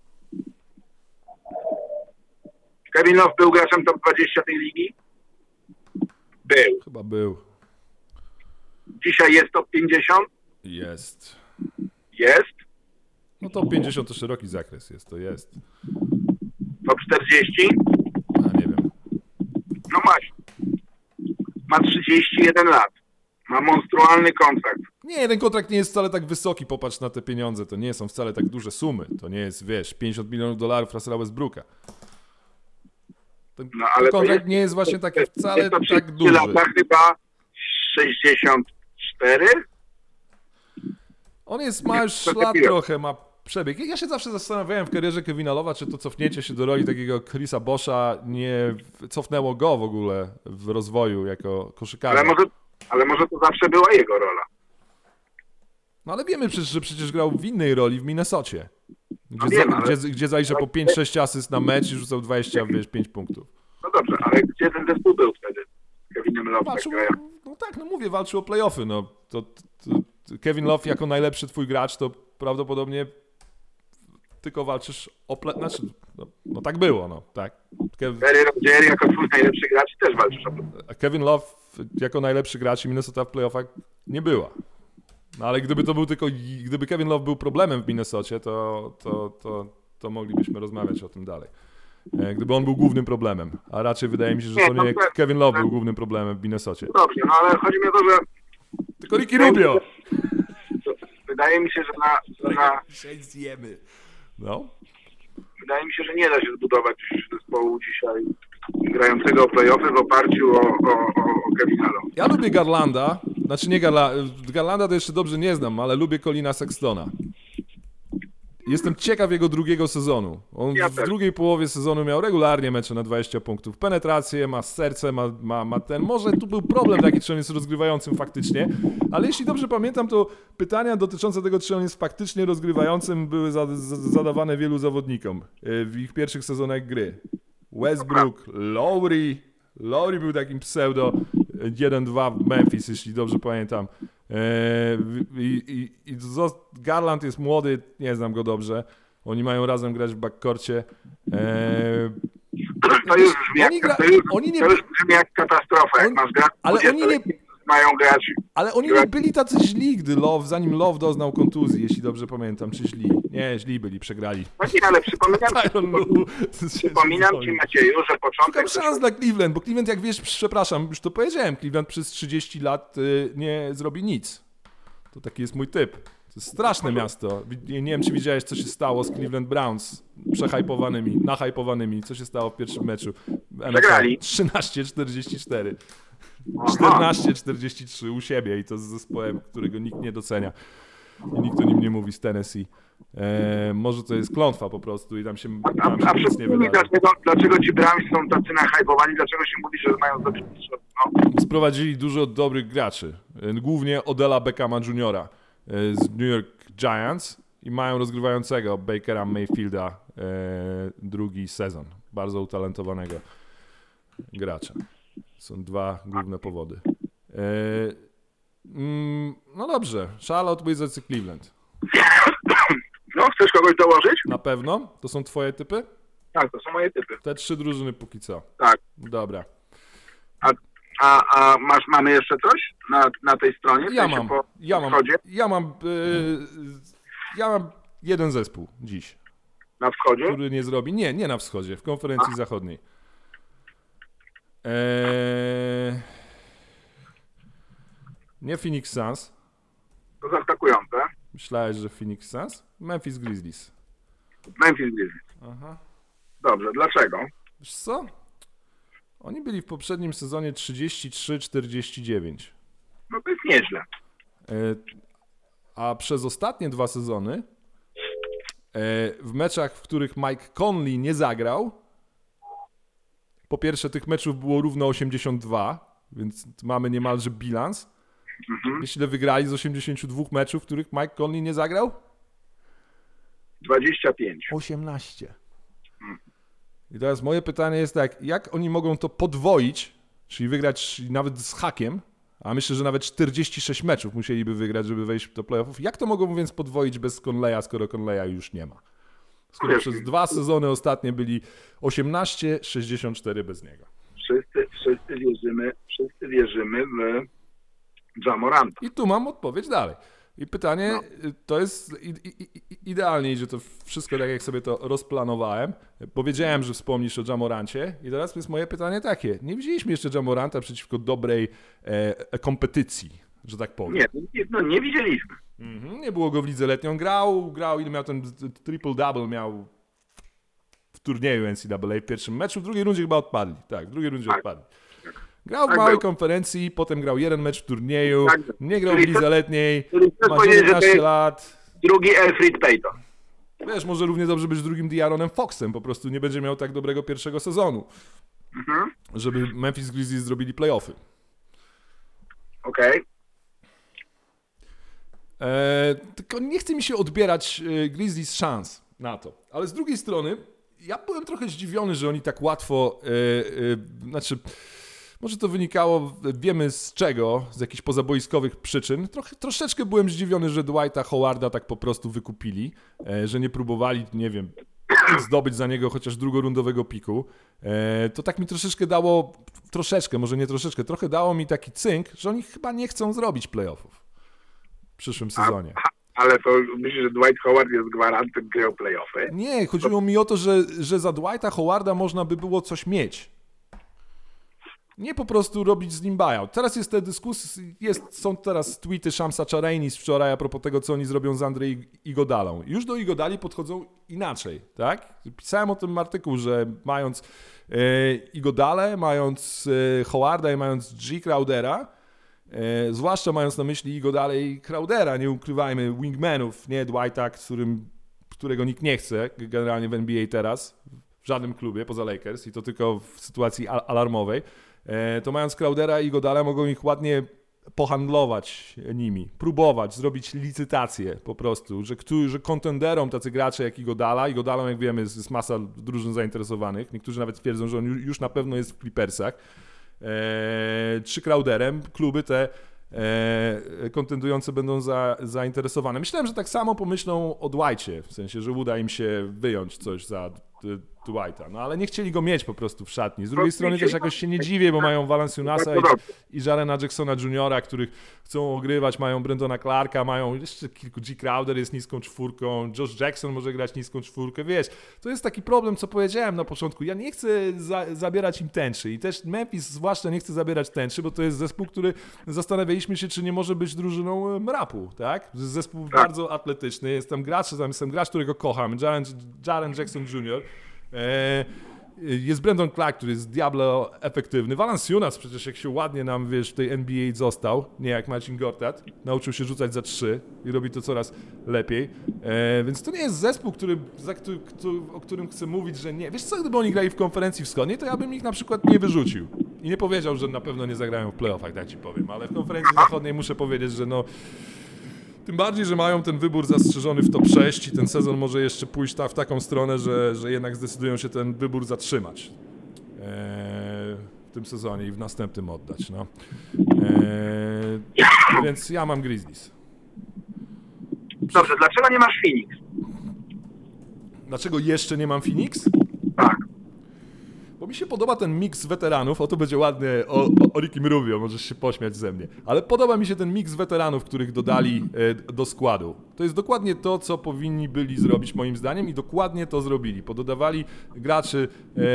Kevin Love był graczem top 20 tej ligi? Był. Chyba był. Dzisiaj jest top 50? Jest. Jest. No top 50 to szeroki zakres jest, to jest. Top 40? A nie wiem. No właśnie. Ma 31 lat. Ma monstrualny kontrakt. Nie, ten kontrakt nie jest wcale tak wysoki, popatrz na te pieniądze, to nie są wcale tak duże sumy. To nie jest, wiesz, $50 milionów Russella Westbrooka. Ten ale kontrakt nie jest właśnie taki wcale jest to tak duży. Lata chyba 64? On jest, ma już lat trochę, ma przebieg. Ja się zawsze zastanawiałem w karierze Kevina Love'a, czy to cofnięcie się do roli takiego Chrisa Boscha nie cofnęło go w ogóle w rozwoju jako koszykarza. Ale może to zawsze była jego rola. No ale wiemy przecież, że przecież grał w innej roli w Minnesocie. Gdzie zalicza po 5-6 asyst na mecz i rzucał 25 punktów. No dobrze, ale gdzie ten zespół był wtedy? Kevinem Love Walczył, no tak, no mówię, walczył o play-offy. No. To Kevin Love jako najlepszy twój gracz, to prawdopodobnie tylko walczysz o znaczy, no tak było, no tak. Terry Rozier jako twój najlepszy gracz też walczysz o play-offy. A Kevin Love jako najlepszy gracz i Minnesota w play-offach nie była. No ale gdyby Kevin Love był problemem w Minnesocie, to moglibyśmy rozmawiać o tym dalej. Gdyby on był głównym problemem, a raczej wydaje mi się, że to nie Kevin Love był głównym problemem w Minnesocie. Dobrze, no ale chodzi mi o to, że... Tylko Ricky Rubio! Wydaje mi się, że Dzisiaj zjemy. No. Wydaje mi się, że nie da się zbudować zespołu dzisiaj grającego o play-offy w oparciu o Kevina Love. Ja lubię Garlanda, znaczy nie Garlanda to jeszcze dobrze nie znam, ale lubię Collina Sextona. Jestem ciekaw jego drugiego sezonu. On w drugiej połowie sezonu miał regularnie mecze na 20 punktów. Penetrację, ma serce, ma ten... Może tu był problem taki, czy on jest rozgrywającym faktycznie, ale jeśli dobrze pamiętam, to pytania dotyczące tego, czy on jest faktycznie rozgrywającym, były zadawane wielu zawodnikom w ich pierwszych sezonach gry. Westbrook, Lowry był takim pseudo 1-2 w Memphis, jeśli dobrze pamiętam. Garland jest młody, nie znam go dobrze. Oni mają razem grać w backcourcie. To już brzmi jak katastrofa, jak masz grać. Ale oni nie mają grać. Ale oni nie byli tacy źli, zanim Love doznał kontuzji, jeśli dobrze pamiętam, czy źli. Nie, źli byli, przegrali. Właśnie, ale przypominam ci, Macieju, że początek... Szukam szans dla Cleveland, bo Cleveland, jak wiesz, przepraszam, już to powiedziałem, Cleveland przez 30 lat nie zrobi nic. To taki jest mój typ. jest straszne miasto. Nie wiem, czy widziałeś, co się stało z Cleveland Browns, nachajpowanymi. Co się stało w pierwszym meczu? Przegrali. 13-44. 14-43 u siebie i to z zespołem, którego nikt nie docenia. I nikt o nim nie mówi z Tennessee. Może to jest klątwa po prostu i tam się nic nie wydarzy. Dlaczego ci Browns są tacy nahypowani? Dlaczego się mówi, że mają dobrze? No. Sprowadzili dużo dobrych graczy. Głównie Odella Beckhama Jr. Z New York Giants i mają rozgrywającego Bakera Mayfielda drugi sezon. Bardzo utalentowanego gracza. Są dwa główne powody. No dobrze. Charlotte, Wizards i Cleveland. No, chcesz kogoś dołożyć? Na pewno? To są twoje typy? Tak, to są moje typy. Te 3 drużyny póki co. Tak. Dobra. A mamy jeszcze coś na tej stronie? Ja mam jeden zespół dziś. Na wschodzie? Który nie zrobi. Nie na wschodzie, w konferencji zachodniej. Nie Phoenix Suns. To zaskakujące. Myślałeś, że Phoenix Suns? Memphis Grizzlies. Memphis Grizzlies. Aha. Dobrze, dlaczego? Wiesz co? Oni byli w poprzednim sezonie 33-49. No to jest nieźle. A przez ostatnie 2 sezony w meczach, w których Mike Conley nie zagrał, po pierwsze tych meczów było równo 82, więc mamy niemalże bilans. Wiesz, ile wygrali z 82 meczów, w których Mike Conley nie zagrał? 25. 18. I teraz moje pytanie jest tak, jak oni mogą to podwoić, czyli wygrać nawet z hakiem, a myślę, że nawet 46 meczów musieliby wygrać, żeby wejść do playoffów. Jak to mogą więc podwoić bez Conleya, skoro Conleya już nie ma? Skoro przez 2 sezony ostatnie byli 18-64 bez niego. Wszyscy wierzymy w Ja Moranta. I tu mam odpowiedź dalej. I pytanie, to jest idealnie idzie to wszystko tak, jak sobie to rozplanowałem. Powiedziałem, że wspomnisz o Ja Morancie i teraz jest moje pytanie takie. Nie widzieliśmy jeszcze Ja Moranta przeciwko dobrej kompetycji, że tak powiem. Nie widzieliśmy. Nie było go w lidze letnią. Grał, ile miał ten triple-double miał w turnieju NCAA w pierwszym meczu, w drugiej rundzie chyba odpadli. Tak, w drugiej rundzie odpadli. Grał w małej konferencji, potem grał jeden mecz w turnieju, nie grał w lidze letniej, ma 19 lat. Drugi Elfrid Payton. Wiesz, może równie dobrze być drugim De'Aaronem Foxem, po prostu nie będzie miał tak dobrego pierwszego sezonu, żeby Memphis Grizzlies zrobili playoffy. Okej. Tylko nie chce mi się odbierać Grizzlies szans na to, ale z drugiej strony ja byłem trochę zdziwiony, że oni tak łatwo, może to wynikało, wiemy z czego, z jakichś pozaboiskowych przyczyn. Troszeczkę byłem zdziwiony, że Dwighta Howarda tak po prostu wykupili, że nie próbowali, nie wiem, zdobyć za niego chociaż drugorundowego piku. To tak mi troszeczkę dało, trochę dało mi taki cynk, że oni chyba nie chcą zrobić playoffów w przyszłym sezonie. Ale to myślisz, że Dwight Howard jest gwarantem gry o playoffy? Nie, chodziło mi o to, że za Dwighta Howarda można by było coś mieć. Nie po prostu robić z nim buyout. Teraz jest te dyskusje, są teraz tweety Shamsa Charania z wczoraj a propos tego, co oni zrobią z Andrej Igodalą. Już do Igodali podchodzą inaczej, tak? Pisałem o tym artykuł, że mając Igodalę, mając Howarda i mając G. Crowdera, zwłaszcza mając na myśli Igodalę i Crowdera, nie ukrywajmy, wingmanów, nie Dwighta, którego nikt nie chce generalnie w NBA teraz, w żadnym klubie poza Lakers i to tylko w sytuacji alarmowej, to mając Crowdera i Igodala mogą ich ładnie pohandlować nimi, próbować, zrobić licytację po prostu, że kontenderom tacy gracze jak Igodalą jak wiemy jest masa drużyn zainteresowanych, niektórzy nawet twierdzą, że on już na pewno jest w Clippersach, czy Crowderem, kluby te kontendujące będą zainteresowane. Myślałem, że tak samo pomyślą o Dwightie, w sensie, że uda im się wyjąć coś za Dwighta. No ale nie chcieli go mieć po prostu w szatni. Z drugiej strony też jakoś się nie dziwię, bo mają Valanciunasa i Jarena Jacksona Jr., których chcą ogrywać, mają Brandona Clarka, mają jeszcze kilku, G. Crowder jest niską czwórką, Josh Jackson może grać niską czwórkę, wiesz, to jest taki problem, co powiedziałem na początku, ja nie chcę zabierać im tęczy i też Memphis zwłaszcza nie chce zabierać tęczy, bo to jest zespół, który zastanawialiśmy się, czy nie może być drużyną rapu, tak? To jest zespół bardzo atletyczny, jestem gracz, którego kocham, Jaren Jackson Jr., jest Brandon Clark, który jest diablo efektywny. Valanciunas przecież jak się ładnie nam, wiesz, w tej NBA został, nie jak Marcin Gortat, nauczył się rzucać za 3 i robi to coraz lepiej. Więc to nie jest zespół, o którym chcę mówić, że nie. Wiesz co, gdyby oni grali w konferencji wschodniej, to ja bym ich na przykład nie wyrzucił. I nie powiedział, że na pewno nie zagrają w playoffach, tak ci powiem. Ale w konferencji zachodniej muszę powiedzieć, że no... Tym bardziej, że mają ten wybór zastrzeżony w top 6 i ten sezon może jeszcze pójść w taką stronę, że jednak zdecydują się ten wybór zatrzymać w tym sezonie i w następnym oddać. No. Więc ja mam Grizzlies. Dobrze, dlaczego nie masz Phoenix? Dlaczego jeszcze nie mam Phoenix? Tak. Bo mi się podoba ten miks weteranów, o to będzie ładnie o Rickim Rubio, możesz się pośmiać ze mnie, ale podoba mi się ten miks weteranów, których dodali do składu. To jest dokładnie to, co powinni byli zrobić moim zdaniem i dokładnie to zrobili. Pododawali graczy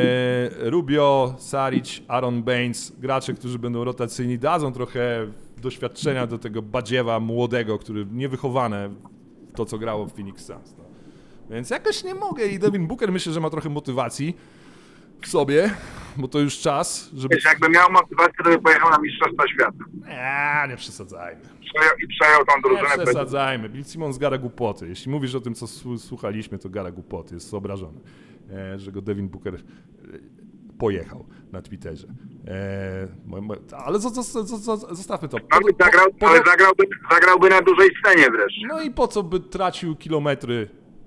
Rubio, Saric, Aaron Baines, gracze, którzy będą rotacyjni, dadzą trochę doświadczenia do tego badziewa młodego, który niewychowane w to, co grało w Phoenix Suns. No. Więc jakoś nie mogę i Devin Booker myślę, że ma trochę motywacji w sobie, bo to już czas, żeby... Wiesz, jakby miał motywację, to by pojechał na Mistrzostwa Świata. Nie przesadzajmy. Przejął tą drużynę. Nie przesadzajmy. Bill Simmons gada głupoty. Jeśli mówisz o tym, co słuchaliśmy, to gada głupoty. Jest obrażony, że go Devin Booker pojechał na Twitterze. Ale zostawmy to. Zagrałby na dużej scenie wreszcie. No i po co by tracił kilometry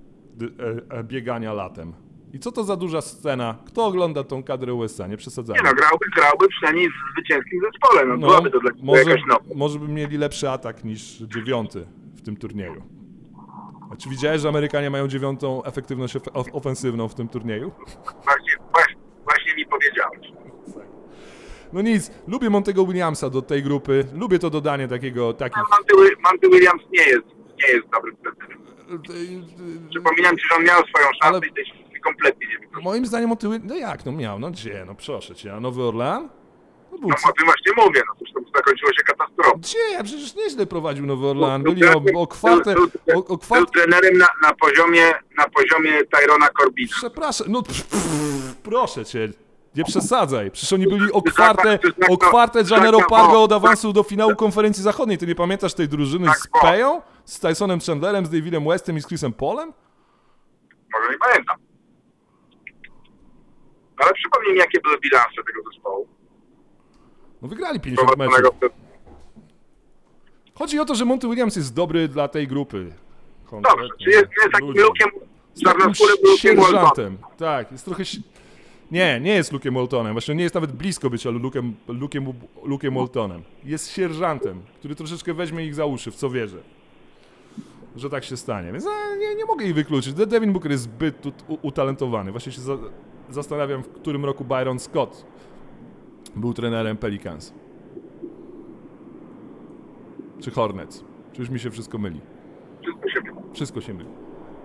biegania latem? I co to za duża scena? Kto ogląda tą kadrę USA? Nie przesadzajmy. Nie no, grałby przynajmniej w zwycięskim zespole. No, byłaby to dla jakaś nowa. Może by mieli lepszy atak niż 9 w tym turnieju. A czy widziałeś, że Amerykanie mają 9 efektywność ofensywną w tym turnieju? Właśnie mi powiedziałeś. No nic, lubię Montego Williamsa do tej grupy. Lubię to dodanie takich... Monty Williams nie jest dobrym prezydentem. Przypominam ci, że on miał swoją szansę i tej kompletnie nie wykorzystał. Moim zdaniem Monty Williams... No jak? No miał, no gdzie? No proszę cię, a Nowy Orlean? No o tym właśnie mówię, no cóż, to zakończyło się katastrofą. Gdzie? Przecież nieźle prowadził Nowy Orlean. Byli o kwartę... Był trenerem na poziomie Tyrona Corbina. Przepraszam, no proszę cię, nie przesadzaj. Przecież oni byli o kwartę Janero Pargo od awansu do finału konferencji zachodniej. Ty nie pamiętasz tej drużyny z Peją? Z Tysonem Chandlerem, z Davidem Westem i z Chrisem Paulem? Może nie pamiętam. Ale przypomnij mi, jakie były bilanse tego zespołu. No wygrali 50 meczów. Chodzi o to, że Monty Williams jest dobry dla tej grupy. Dobrze, czy jest takim lukiem, sierżantem. Tak, jest trochę... Nie jest Lukiem Waltonem. Właśnie nie jest nawet blisko bycia Lukiem Waltonem. Jest sierżantem, który troszeczkę weźmie ich za uszy, w co wierzę. Że tak się stanie. Więc nie mogę ich wykluczyć. Devin Booker jest zbyt utalentowany. Właśnie się zastanawiam, w którym roku Byron Scott był trenerem Pelicans. Czy Hornets. Czy już mi się wszystko myli? Wszystko się myli.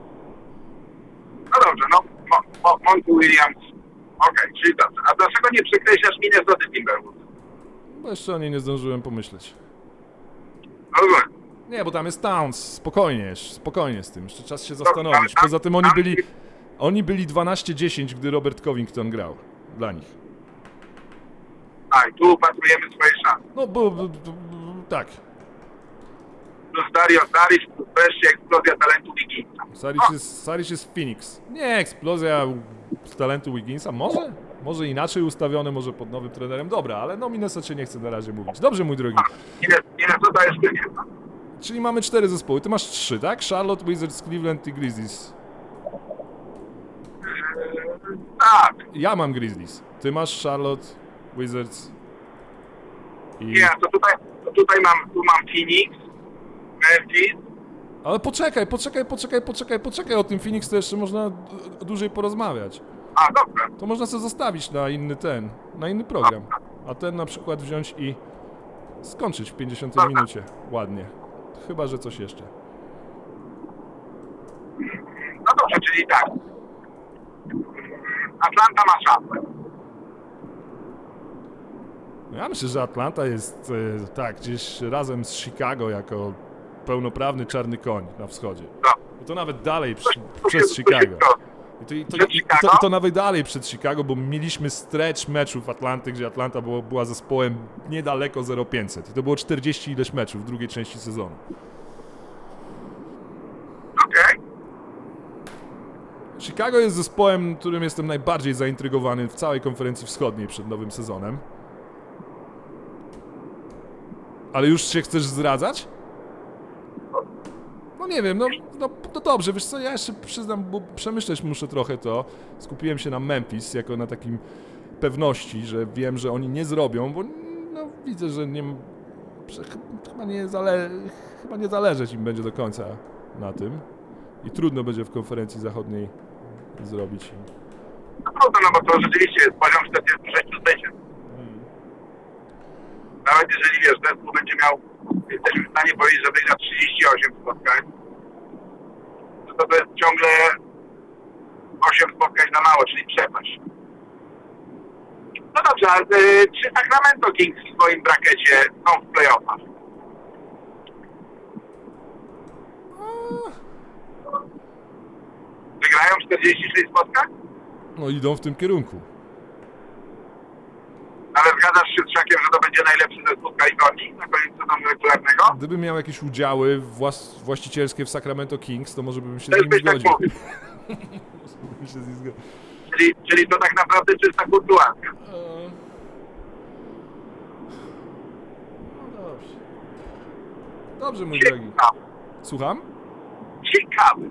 No dobrze, no Monty Williams. Okej, czyli dobrze. A dlaczego nie przekreślasz Minnesota Timberwolves? Bo jeszcze o niej nie zdążyłem pomyśleć. Rozumiem. Nie, bo tam jest Towns. Spokojnie z tym. Jeszcze czas się zastanowić. Poza tym oni byli 12-10, gdy Robert Covington grał dla nich. A, i tu upatrujemy swoje szanse. No, tak. Plus Dario Saric, plus wreszcie eksplozja talentu Wigginsa. Saric jest Phoenix. Nie eksplozja talentu Wigginsa. Może inaczej ustawiony, może pod nowym trenerem. Dobra, ale no Minnesota nie chcę na razie mówić. Dobrze, mój drogi. Minnesota jeszcze nie ma. Czyli mamy 4 zespoły. Ty masz 3, tak? Charlotte, Wizards, Cleveland i Grizzlies. Tak. Ja mam Grizzlies. Ty masz Charlotte, Wizards i... Nie, to tutaj mam Phoenix, Memphis, Ale poczekaj, o tym Phoenix to jeszcze można dłużej porozmawiać. A, dobra. To można sobie zostawić na inny program. A ten na przykład wziąć i skończyć w 50 minucie. Ładnie. Chyba, że coś jeszcze. No dobrze, czyli tak. Atlanta ma szansę. Ja myślę, że Atlanta jest tak, gdzieś razem z Chicago jako pełnoprawny czarny koń na wschodzie. No. I to nawet dalej przez Chicago. I to nawet dalej przed Chicago, bo mieliśmy stretch meczów Atlanty, gdzie Atlanta była zespołem niedaleko 0-500. I to było 40 ileś meczów w drugiej części sezonu. Okej. Chicago jest zespołem, którym jestem najbardziej zaintrygowany w całej konferencji wschodniej przed nowym sezonem. Ale już się chcesz zdradzać? No nie wiem, no dobrze, wiesz co, ja jeszcze przyznam, bo przemyśleć muszę trochę to. Skupiłem się na Memphis jako na takim pewności, że wiem, że oni nie zrobią, bo no, widzę, że chyba nie zależeć im będzie do końca na tym. I trudno będzie w konferencji zachodniej zrobić im. No bo to rzeczywiście jest poziom 46 tysięcy. Nawet jeżeli wiesz, zespół będzie miał, jesteśmy w stanie powiedzieć, że wygra 38 spotkań, to jest ciągle 8 spotkań za mało, czyli przepaść. No dobrze, ale czy Sacramento Kings w swoim brakecie są w playoffach? Wygrają 46 spotkań? No idą w tym kierunku. Ale zgadzasz się z Szakiem, że to będzie najlepszy zespół Kalifornii na koniec sezonu regularnego? Gdybym miał jakieś udziały właścicielskie w Sacramento Kings, to może bym się Też z nim byś tak zgodził. mówił. Czyli to tak naprawdę czysta kurtuazja. No dobrze. Dobrze, mój Ciekawe. drogi. Słucham? Ciekawy.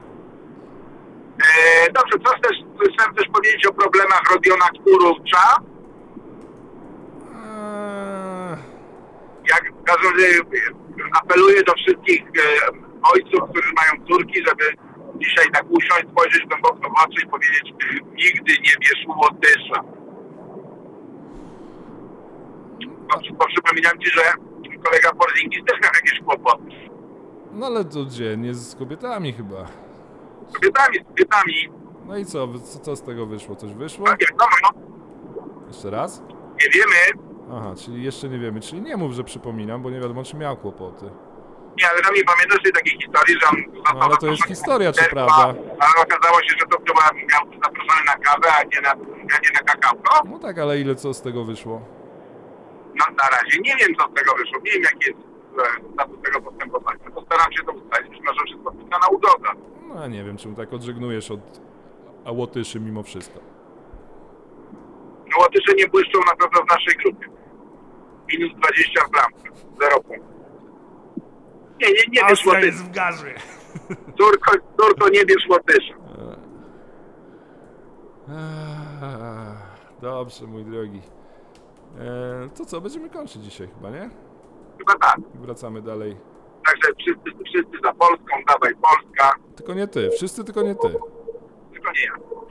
Dobrze, chcę też powiedzieć o problemach Rodiona Kurowcza. Jak w każdym razie apeluję do wszystkich ojców, którzy mają córki, żeby dzisiaj tak usiąść, spojrzeć głęboko w oczy i powiedzieć: nigdy nie bierz łotysza. Bo przypominam ci, że kolega Porzingis też miał jakieś kłopoty. No ale to gdzie? Nie z kobietami chyba. Z kobietami. No i co z tego wyszło? Coś wyszło? No wiadomo, Jeszcze raz? nie wiemy. Aha, czyli jeszcze nie wiemy. Czyli nie mów, że przypominam, bo nie wiadomo, czy miał kłopoty. Nie, ale nie pamiętasz tej takiej historii, że on został No, ale to jest historia, czy prawda? Ale okazało się, że to miał zaproszony na kawę, a nie na kakałko. No tak, ale ile co z tego wyszło? No na razie nie wiem, co z tego wyszło. Nie wiem, jaki jest status tego postępowania. Postaram się to ustalić. Myślę, że wszystko pisana ugoda. No ja nie wiem, czemu tak odżegnujesz od Łotyszy mimo wszystko. No Łotysze nie błyszczą na pewno w naszej grupie. Minus 20 w bramce. 0 punktów. Nie bierz Łotysza. w gazie. Turko, nie bierz Łotysza. Dobrze, mój drogi. To co, będziemy kończyć dzisiaj chyba, nie? Chyba tak. I wracamy dalej. Także wszyscy za Polską, dawaj Polska. Tylko nie ty, wszyscy tylko nie ty. Tylko nie ja.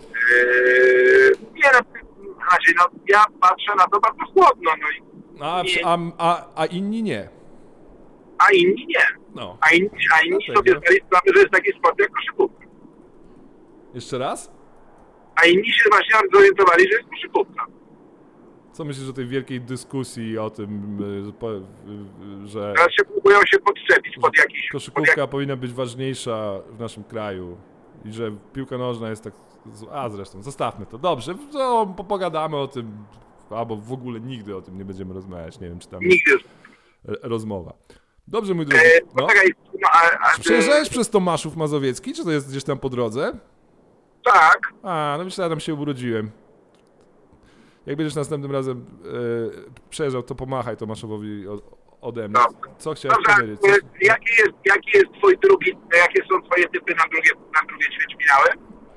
Nie, na razie, no, ja patrzę na to bardzo chłodno, no i A inni nie. a inni nie. No. A inni Dlatego. sobie zdali sprawę, że jest taki sport jak koszykówka. Jeszcze raz? A inni się właśnie zorientowali, że jest koszykówka. Co myślisz o tej wielkiej dyskusji o tym, że Teraz się próbują się podczepić pod jakiś... koszykówka powinna być ważniejsza w naszym kraju i że piłka nożna jest tak... A zresztą, zostawmy to. Dobrze, to pogadamy o tym, albo w ogóle nigdy o tym nie będziemy rozmawiać. Nie wiem, czy tam jest Nigdy. rozmowa. Dobrze, mój drogi. No. Poczekaj, no, Przejeżdżałeś przez Tomaszów Mazowiecki, czy to jest gdzieś tam po drodze? tak. A, no myślałem, że tam się urodziłem. Jak będziesz następnym razem przejeżdżał, to pomachaj Tomaszowowi ode mnie. Dobra. Co chciałeś Dobrze, powiedzieć? Coś... jaki jest twój drugi, jakie są twoje typy na drugie ćwierćfinały?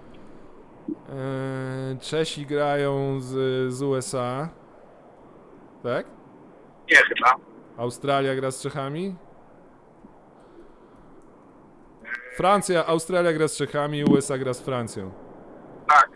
Czesi grają z USA. Tak? Nie chyba. Australia gra z Czechami? Francja, Australia gra z Czechami, USA gra z Francją. Tak.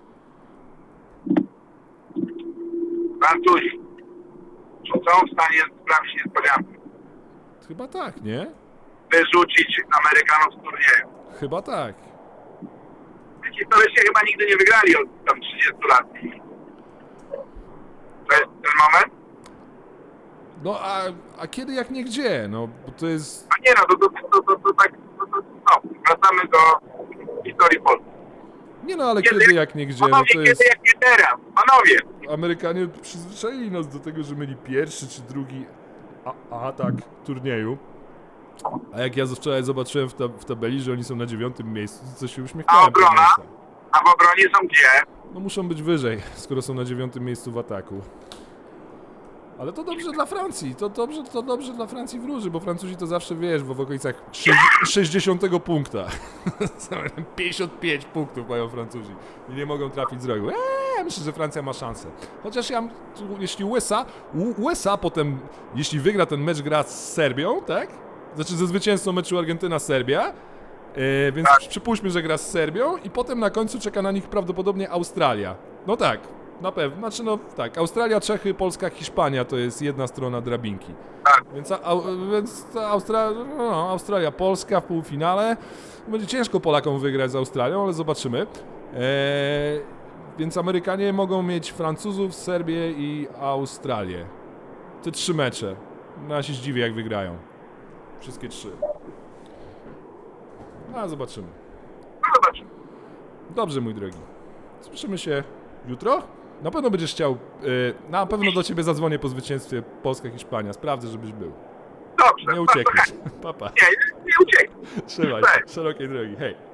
Francuzi. Czy są w stanie sprawić niespodziankę? Chyba tak, nie? Wyrzucić Amerykanów z turnieju. Chyba tak. Historycznie chyba nigdy nie wygrali od tam 30 lat. To jest ten moment? No a kiedy jak nie gdzie? No bo to jest... A nie no, to tak, wracamy do historii Polski. Nie no, ale kiedy jak nie gdzie, no Panowie, to jest... kiedy jak nie teraz? Panowie! Amerykanie przyzwyczaili nas do tego, że mieli pierwszy czy drugi atak turnieju. A jak ja wczoraj zobaczyłem w tabeli, że oni są na 9. miejscu, to się A uśmiechnąłem. obrona? A w obronie są gdzie? No muszą być wyżej, skoro są na 9. miejscu w ataku. Ale to dobrze dla Francji, to dobrze dla Francji wróży, bo Francuzi to zawsze, wiesz, w okolicach 60 punkta. 55 punktów mają Francuzi i nie mogą trafić z rogu. Myślę, że Francja ma szansę. Chociaż jeśli USA potem, jeśli wygra ten mecz, gra z Serbią, tak? Znaczy ze zwycięzcą meczu Argentyna-Serbia, więc przypuśćmy, że gra z Serbią i potem na końcu czeka na nich prawdopodobnie Australia. No tak. Na pewno, znaczy no tak, Australia, Czechy, Polska, Hiszpania to jest jedna strona drabinki. Więc Australia, Polska w półfinale. Będzie ciężko Polakom wygrać z Australią, ale zobaczymy. Więc Amerykanie mogą mieć Francuzów, Serbię i Australię. Te 3 mecze. No ja się zdziwię, jak wygrają. Wszystkie 3. A zobaczymy. Dobrze, mój drogi. Słyszymy się jutro? Na pewno będziesz chciał, na pewno do ciebie zadzwonię po zwycięstwie Polska-Hiszpania. Sprawdzę, żebyś był. Dobrze. Nie uciekniesz. Pa, pa. Nie ucieknę. Trzymaj się. Szerokiej drogi. Hej.